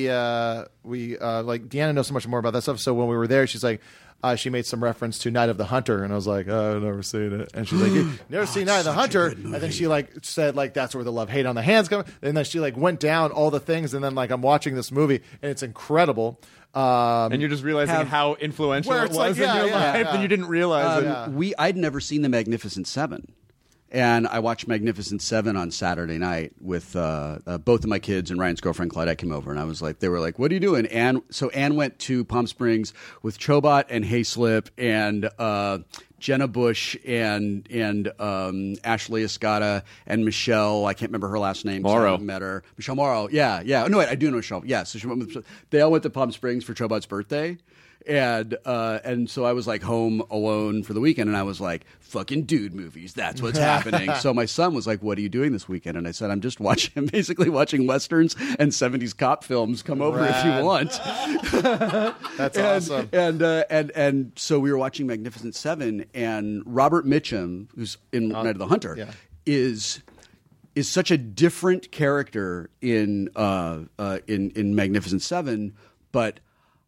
Deanna knows so much more about that stuff. So when we were there, she's like, she made some reference to Night of the Hunter, and I was like, oh, I've never seen it. And she's like, you never seen Night of the Hunter? And then she said that's where the love hate on the hands come. And then she went down all the things, and then I'm watching this movie, and it's incredible. And you're just realizing how influential it was in your life, and you didn't realize it. I'd never seen The Magnificent Seven. And I watched Magnificent Seven on Saturday night with both of my kids, and Ryan's girlfriend Claudette came over, and I was like, they were like, "What are you doing?" So Anne went to Palm Springs with Chobot and Hayslip and Jenna Bush and Ashley Escada and Michelle. I can't remember her last name. Morrow. So I haven't met her. Michelle Morrow. Yeah. No, wait, I do know Michelle. Yeah. So they all went to Palm Springs for Chobot's birthday. And so I was like home alone for the weekend, and I was like, fucking dude movies, that's what's happening. So my son was like, "What are you doing this weekend?" And I said, "I'm just basically watching Westerns and 70s cop films. Come over if you want." That's awesome. And so we were watching Magnificent Seven, and Robert Mitchum, who's in Night of the Hunter, is such a different character in Magnificent Seven, but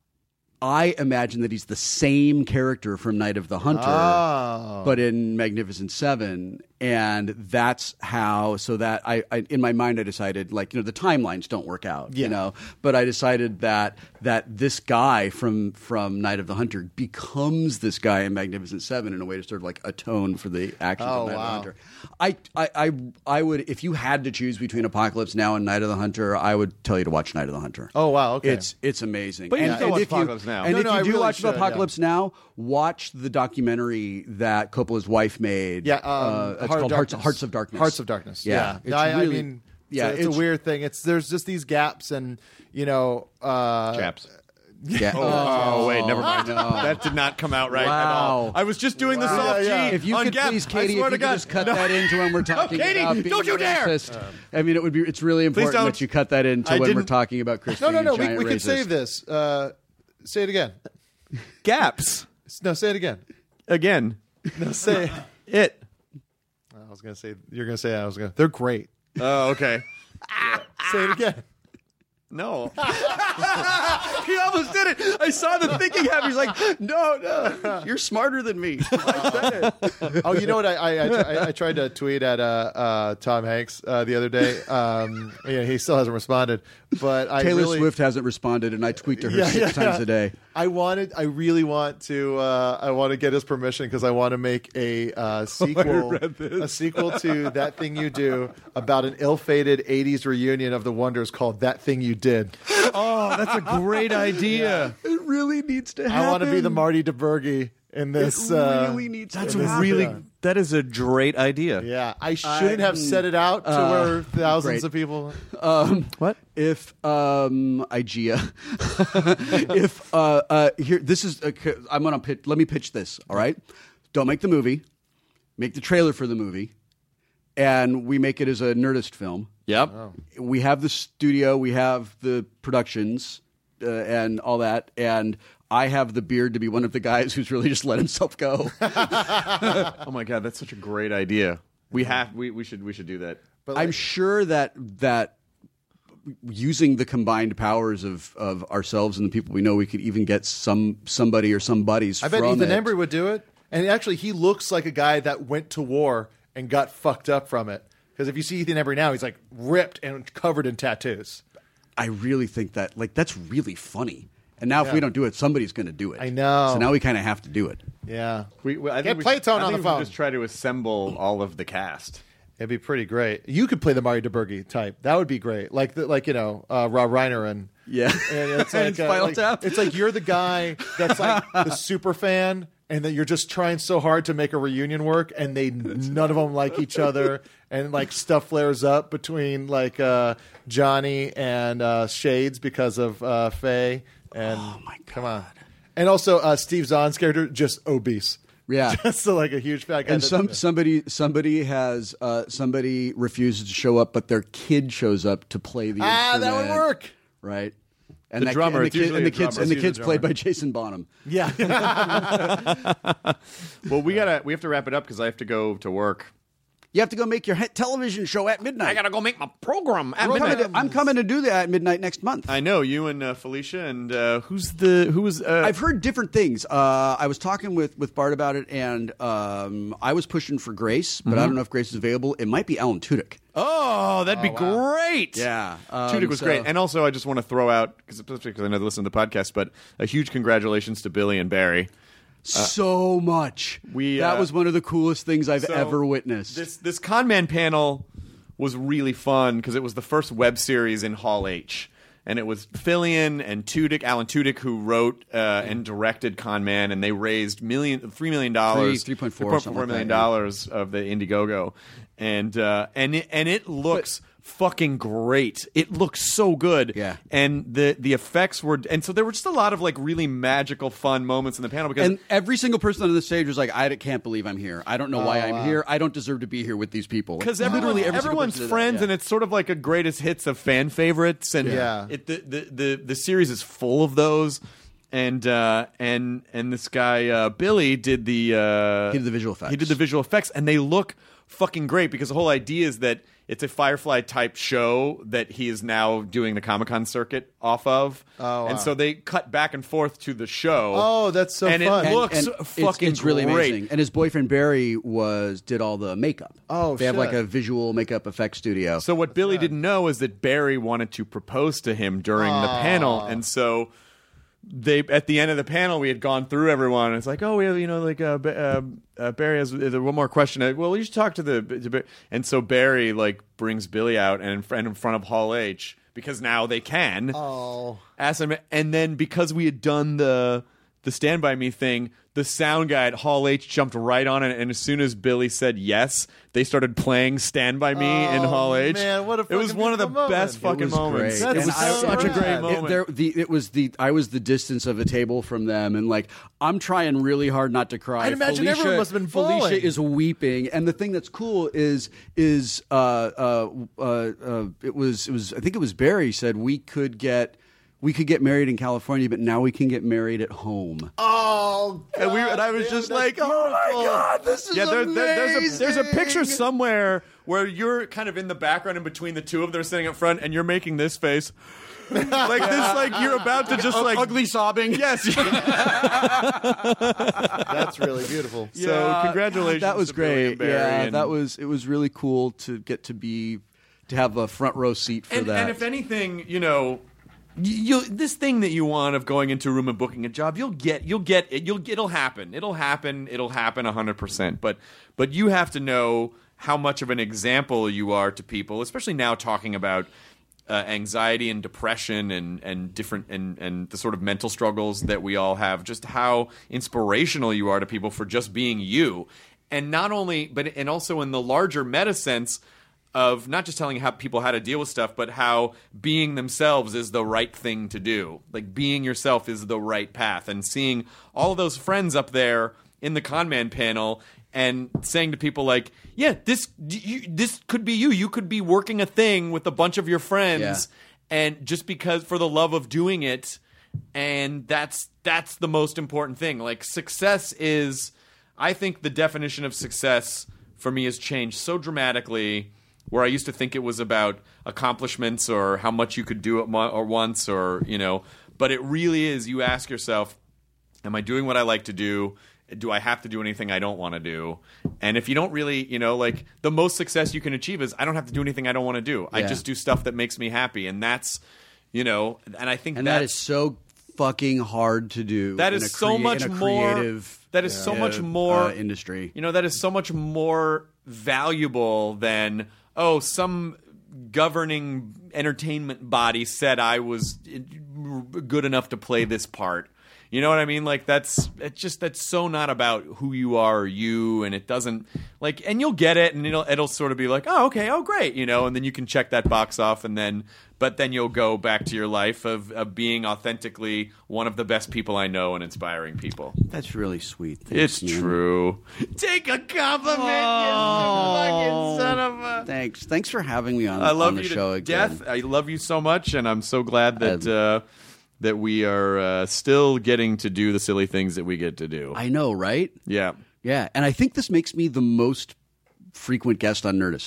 I imagine that he's the same character from Night of the Hunter, but in Magnificent Seven. And that's how, so that I in my mind, I decided, like, the timelines don't work out, but I decided that this guy from Night of the Hunter becomes this guy in Magnificent Seven in a way to sort of like atone for the actions of Night of the Hunter. I would, if you had to choose between Apocalypse Now and Night of the Hunter, I would tell you to watch Night of the Hunter. Oh, wow. Okay. It's amazing. But you still watch Apocalypse Now. And if you do really watch should, Apocalypse Now, watch the documentary that Coppola's wife made. Yeah, it's called Hearts of Darkness. Hearts of Darkness. Yeah. It's it's a weird thing. There's just these gaps, and Chaps. Yeah. Oh, wait, never mind. That did not come out right at all. I was just doing the soft G. If you on could Gap. please, Katie, I swear if you to God. could just cut that into when we're talking Katie, about being don't you dare! racist. I mean, it's really important don't. that you cut that into when we're talking about Chris being a No. giant We can racist. save this. Say it again. Gaps. No, say it again. Again. No, say it. I was gonna say. You're gonna say. They're great. Oh, okay. Say it again. No. He almost did it. I saw the thinking happen. He's like, no. You're smarter than me. I said it. Oh, you know what? I tried to tweet at Tom Hanks the other day. He still hasn't responded. But Taylor Swift hasn't responded, and I tweet to her 6 times a day. I really want to get his permission because I want to make a sequel to That Thing You Do about an ill-fated 80s reunion of the Wonders called That Thing You Did. Oh, that's a great idea. It really needs to happen. I want to be the Marty DeBurgi in this. It really needs to happen. That is a great idea. Yeah, I shouldn't have set it out to where thousands of people. What? If IGEA, if here, this is. I'm gonna pitch. Let me pitch this. All right, don't make the movie. Make the trailer for the movie, and we make it as a Nerdist film. Yep. We have the studio. We have the productions and all that, and I have the beard to be one of the guys who's really just let himself go. Oh my God, that's such a great idea. We should do that. But I'm sure that using the combined powers of ourselves and the people we know, we could even get somebody or some buddies. I bet from Ethan it. Embry would do it. And actually, he looks like a guy that went to war and got fucked up from it. Because if you see Ethan Embry now, he's like ripped and covered in tattoos. I really think that that's really funny. And now if we don't do it, somebody's going to do it. I know. So now we kind of have to do it. Yeah. I Get think Playtone on the we phone. should just try to assemble all of the cast. It'd be pretty great. You could play the Marty DeBurgi type. That would be great. Like Rob Reiner and Yeah. And it's like, Spinal Tap. it's like you're the guy that's like the super fan, and that you're just trying so hard to make a reunion work, and none of them like each other, and like stuff flares up between like Johnny and Shades because of Faye. And Oh my God. Come on. And also Steve Zahn's character just obese. Yeah. Just like a huge fat guy. And somebody refuses to show up, but their kid shows up to play the instrument. that would work. Right. And The drummer, it's usually a drummer. and the It's kid's usually played the by Jason Bonham. Yeah. Well, we have to wrap it up because I have to go to work. You have to go make your television show at midnight. I gotta go make my program at I'm midnight. I'm coming to do that at midnight next month. I know you and Felicia and who was I've heard different things. I was talking with Bart about it, and I was pushing for Grace, but I don't know if Grace is available. It might be Alan Tudyk. Oh, that'd be great. Yeah, Tudyk was great. And also, I just want to throw out, because I know they listen to the podcast, but a huge congratulations to Billy and Barry. so much. That was one of the coolest things I've ever witnessed. This Con Man panel was really fun because it was the first web series in Hall H. And it was Fillion and Tudyk, Alan Tudyk, who wrote and directed Con Man, and they raised $3 million, $3.4 million of the Indiegogo, and it looks fucking great. It looks so good. Yeah. And the effects were, and so there were just a lot of like really magical, fun moments in the panel because and every single person on the stage was like, I can't believe I'm here. I don't know why I'm here. I don't deserve to be here with these people. Because everyone's friends, and it's sort of like a greatest hits of fan favorites, and the series is full of those. And this guy Billy did the visual effects. He did the visual effects, and they look fucking great because the whole idea is that it's a Firefly type show that he is now doing the Comic-Con circuit off of. Oh, wow. And so they cut back and forth to the show. Oh, that's so and fun. It looks fucking it's really great. amazing. And his boyfriend Barry did all the makeup. Oh, they have shit. like a visual makeup effects studio. So what Billy didn't know is that Barry wanted to propose to him during the panel, and so they at the end of the panel we had gone through everyone, and it's like, oh, we have Barry has one more question. Well, you should talk to and so Barry like brings Billy out and in front of Hall H because now they can ask him, and then because we had done the Stand By Me thing, the sound guy at Hall H jumped right on it, and as soon as Billy said yes, they stared playing Stand By Me in Hall H. Man, what a it was one of the best fucking moments. Great. It was such a great moment. I was the distance of the table from them, and like I'm trying really hard not to cry. I'd imagine everyone must have been falling. Felicia is weeping, and the thing that's cool is it was I think it was Barry said we could get married in California, but now we can get married at home. Oh, God, and I was just like, oh my God, this is amazing. There's a picture somewhere where you're kind of in the background in between the two of them. They're sitting up front, and you're making this face. Like this, like you're about to just like ugly sobbing. Yes, that's really beautiful. So congratulations. That was to Billy great. and Barry, It was really cool to get to have a front row seat for that. And if anything, this thing that you want of going into a room and booking a job, you'll get it. It'll happen 100%. But you have to know how much of an example you are to people, especially now talking about anxiety and depression and different and the sort of mental struggles that we all have. Just how inspirational you are to people for just being you, and not only, but and also in the larger meta sense of not just telling people how to deal with stuff, but how being themselves is the right thing to do. Like being yourself is the right path. And seeing all of those friends up there in the Con Man panel and saying to people like, yeah, this could be you. You could be working a thing with a bunch of your friends, and just because for the love of doing it, and that's the most important thing. Like success is, I think the definition of success for me has changed so dramatically. Where I used to think it was about accomplishments or how much you could do or once, or but it really is. You ask yourself, "Am I doing what I like to do? Do I have to do anything I don't want to do?" And if you don't really, like the most success you can achieve is I don't have to do anything I don't want to do. I just do stuff that makes me happy, and that's, and I think that is so fucking hard to do. That is so much more. That is so much more industry. That is so much more valuable than. Oh, some governing entertainment body said I was good enough to play this part. You know what I mean? Like that's so not about who you are or you, and it doesn't like, and you'll get it, and it'll sort of be like, oh, okay, oh, great, and then you can check that box off, but then you'll go back to your life of being authentically one of the best people I know and inspiring people. That's really sweet. Thanks, it's true. Take a compliment, you fucking son of a. Thanks for having me on. I love the you show to again. death. I love you so much, and I'm so glad that that we are still getting to do the silly things that we get to do. I know, right? Yeah. Yeah, and I think this makes me the most frequent guest on Nerdist.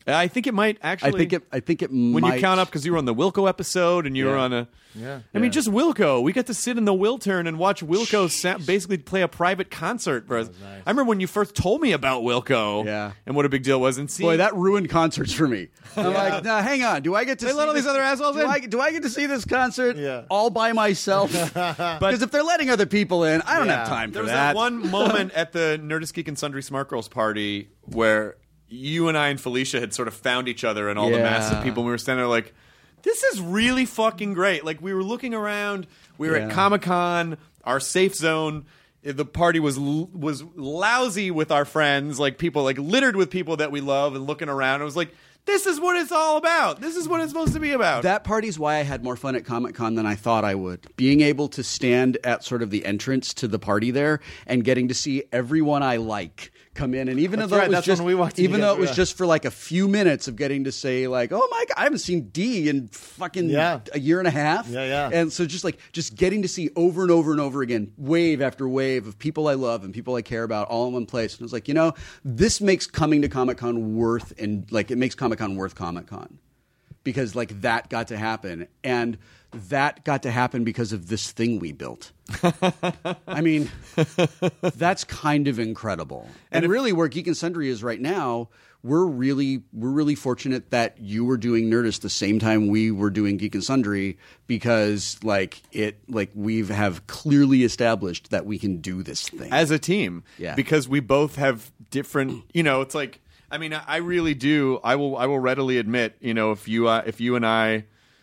I think it might actually. I think it when might. you count up, because you were on the Wilco episode and you were on a. Yeah. I mean, just Wilco. We got to sit in the Wiltern and watch Wilco basically play a private concert for us. Nice. I remember when you first told me about Wilco. Yeah. And what a big deal it was. And see, Boy, that ruined concerts for me. I'm like, nah, hang on. Do I get to They see let all these other assholes in? Do I get to see this concert Yeah. all by myself? Because if they're letting other people in, I don't have time for there was that. that one moment at the Nerdist Geek and Sundry Smart Girls party where you and I and Felicia had sort of found each other and all the massive people. And we were standing there like, this is really fucking great. Like, we were looking around. We were at Comic-Con, our safe zone. The party was lousy with our friends, like people, like littered with people that we love, and looking around. It was like, this is what it's all about. This is what it's supposed to be about. That party's why I had more fun at Comic-Con than I thought I would. Being able to stand at sort of the entrance to the party there and getting to see everyone I like come in, and even though it was that's just, when we walked even though it together, was just for like a few minutes of getting to say like, oh my God, I haven't seen D in fucking a year and a half. Yeah. And so just getting to see over and over and over again, wave after wave of people I love and people I care about all in one place. And I was like, this makes coming to Comic-Con worth Comic-Con because like that got to happen, and that got to happen because of this thing we built. I mean, that's kind of incredible. And really, where Geek and Sundry is right now, we're really fortunate that you were doing Nerdist the same time we were doing Geek and Sundry, because we have clearly established that we can do this thing as a team. Yeah. Because we both have different. It's like, I mean, I really do. I will readily admit. If you and I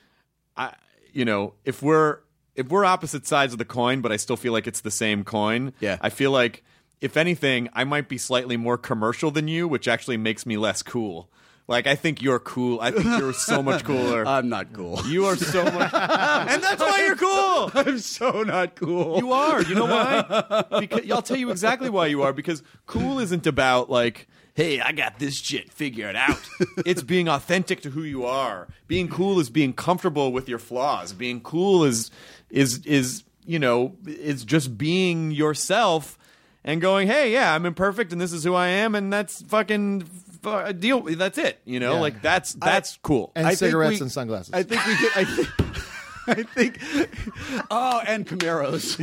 if we're opposite sides of the coin, but I still feel like it's the same coin. Yeah. I feel like, if anything, I might be slightly more commercial than you, which actually makes me less cool. Like, I think you're cool. I think you're so much cooler. I'm not cool. You are so much, and that's why you're cool. I'm so not cool. You are. You know why? Because I'll tell you exactly why you are. Because cool isn't about like, hey, I got this shit figured out. It's being authentic to who you are. Being cool is being comfortable with your flaws. Being cool is just being yourself and going, hey, yeah, I'm imperfect and this is who I am, and that's fucking deal. That's it. Like that's cool. And cigarettes and sunglasses. I think we could. I think. Oh, and Camaros.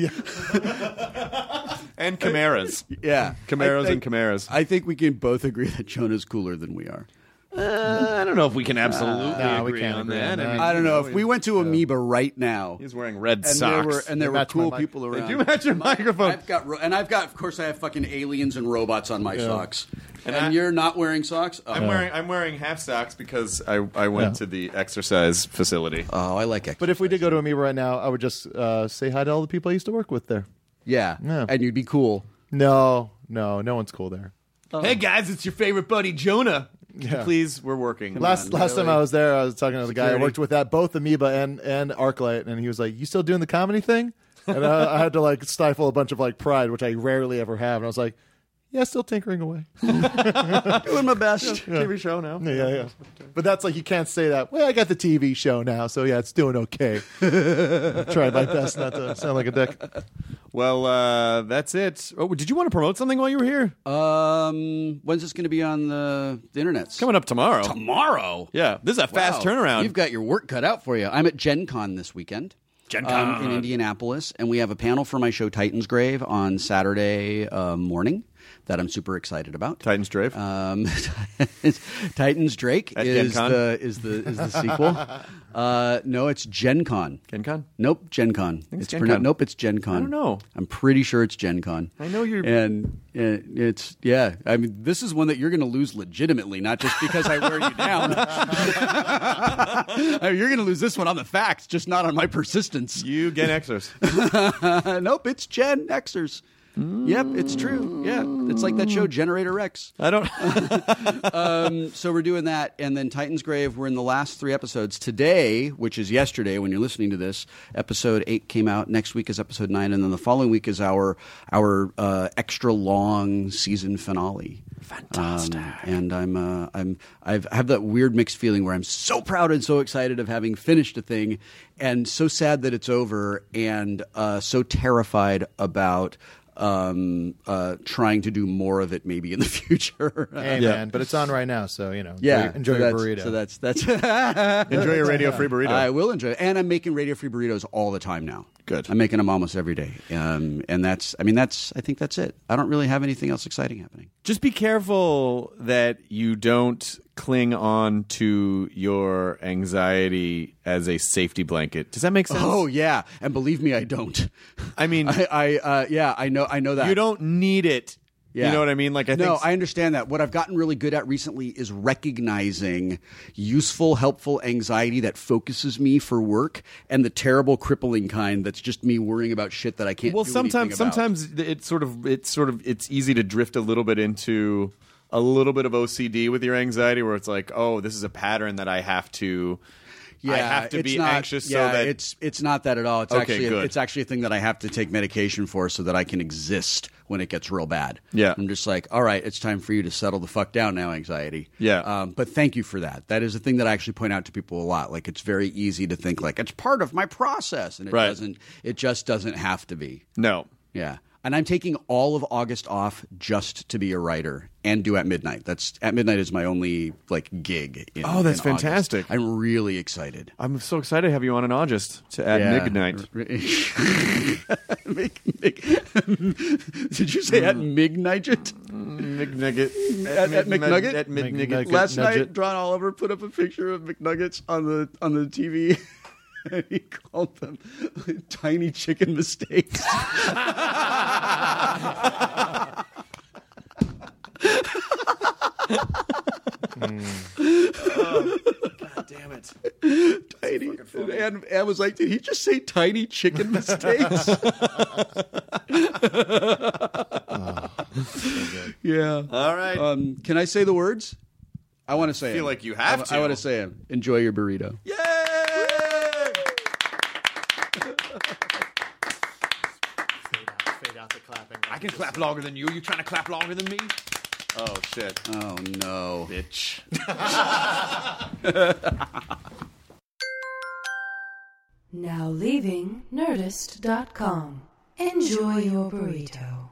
And Camaras. Yeah. Camaros and Camaras. I think we can both agree that Jonah's cooler than we are. I don't know if we can absolutely we agree can't on agree that. on that. I mean, I don't know. If we went to Amoeba right now, he's wearing red and socks. there were match my cool mic. people around. They do match your microphone. I've got, of course, I have fucking aliens and robots on my socks. And you're not wearing socks? Oh. I'm wearing half socks because I went to the exercise facility. Oh, I like it. But if we did go to Amoeba right now, I would just say hi to all the people I used to work with there. Yeah. Yeah. And you'd be cool. No one's cool there. Hey guys, it's your favorite buddy Jonah. Yeah. Please, we're working. Last time I was there, I was talking to the guy I worked with at both Amoeba and ArcLight, and he was like, "You still doing the comedy thing?" And I had to like stifle a bunch of like pride, which I rarely ever have, and I was like, "Yeah, still tinkering away, Doing my best. TV show now. yeah." But that's like you can't say that. Well, I got the TV show now, so yeah, it's doing okay. Tried my best not to sound like a dick. Well, that's it. Oh, did you want to promote something while you were here? When's this going to be on the internet? It's coming up tomorrow. Tomorrow? Yeah, this is a fast Wow. turnaround. You've got your work cut out for you. I'm at Gen Con this weekend. Gen Con. In Indianapolis, and we have a panel for my show Titan's Grave on Saturday morning that I'm super excited about. Titan's Drave. Titan's Drake At is Gen Con? the sequel. No, it's Gen Con. Gen Con? Nope, Gen Con. it's It's Gen Con. Nope, it's Gen Con. I don't know. I'm pretty sure it's Gen Con. I know you're- And it's, yeah. I mean, this is one that you're going to lose legitimately, not just because I wear you down. I mean, you're going to lose this one on the facts, just not on my persistence. You Gen Xers. Nope, it's Gen Xers. Yep, it's true. Yeah, it's like that show Generator X. I don't. So we're doing that, and then Titan's Grave. We're in the last 3 episodes today, which is yesterday when you're listening to this. Episode 8 came out. Next week is episode 9, and then the following week is our extra long season finale. Fantastic. And I have that weird mixed feeling where I'm so proud and so excited of having finished a thing, and so sad that it's over, and so terrified about trying to do more of it maybe in the future. Hey, man, but it's on right now, so, you know, Yeah, enjoy your burrito. So that's Enjoy your Radio Free burrito. I will enjoy it. And I'm making Radio Free burritos all the time now. Good. I'm making them almost every day. And I think that's it. I don't really have anything else exciting happening. Just be careful that you don't cling on to your anxiety as a safety blanket. Does that make sense? Oh yeah, and believe me, I don't. I mean, I know that you don't need it. Yeah. You know what I mean? Like, I understand that. What I've gotten really good at recently is recognizing useful, helpful anxiety that focuses me for work, and the terrible, crippling kind that's just me worrying about shit that I can't. Well, do anything about. sometimes it's easy to drift a little bit into a little bit of OCD with your anxiety, where it's like, oh, this is a pattern that I have to. Yeah, I have to be anxious so that it's not that at all. It's Okay, good. it's actually a thing that I have to take medication for so that I can exist when it gets real bad. Yeah. I'm just like, all right, it's time for you to settle the fuck down now, anxiety. Yeah. But thank you for that. That is a thing that I actually point out to people a lot. Like, it's very easy to think like it's part of my process, and it Right. doesn't. It just doesn't have to be. no. Yeah. And I'm taking all of August off just to be a writer and do At Midnight. At Midnight is my only gig. That's in August. fantastic. I'm really excited. I'm so excited to have you on in August at midnight. Did you say at midnight? McNugget. At McNugget? At McNugget. Last night, Nugget. John Oliver put up a picture of McNuggets on the TV. And he called them tiny chicken mistakes. God damn it. Tiny. And Anne was like, did he just say tiny chicken mistakes? Yeah. All right. Can I say the words? I want to say I feel like you have to. I want to say them. Enjoy your burrito. Yay! Fade out the clapping. I can clap longer than you. You trying to clap longer than me? Oh, shit. Oh, no. Bitch. Now leaving Nerdist.com. Enjoy your burrito.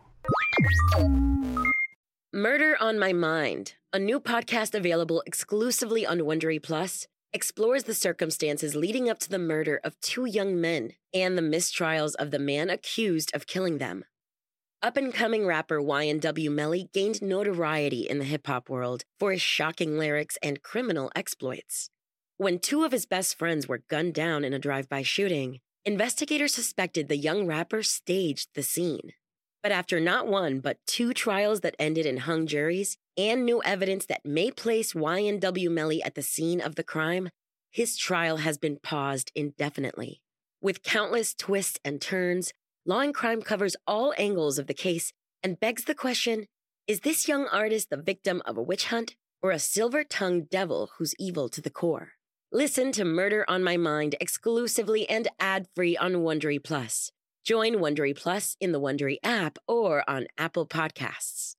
Murder on My Mind, a new podcast available exclusively on Wondery Plus, explores the circumstances leading up to the murder of two young men and the mistrials of the man accused of killing them. Up-and-coming rapper YNW Melly gained notoriety in the hip-hop world for his shocking lyrics and criminal exploits. When two of his best friends were gunned down in a drive-by shooting, investigators suspected the young rapper staged the scene. But after not one, but two trials that ended in hung juries and new evidence that may place YNW Melly at the scene of the crime, his trial has been paused indefinitely. With countless twists and turns, Law and Crime covers all angles of the case and begs the question, is this young artist the victim of a witch hunt or a silver-tongued devil who's evil to the core? Listen to Murder on My Mind exclusively and ad-free on Wondery Plus. Join Wondery Plus in the Wondery app or on Apple Podcasts.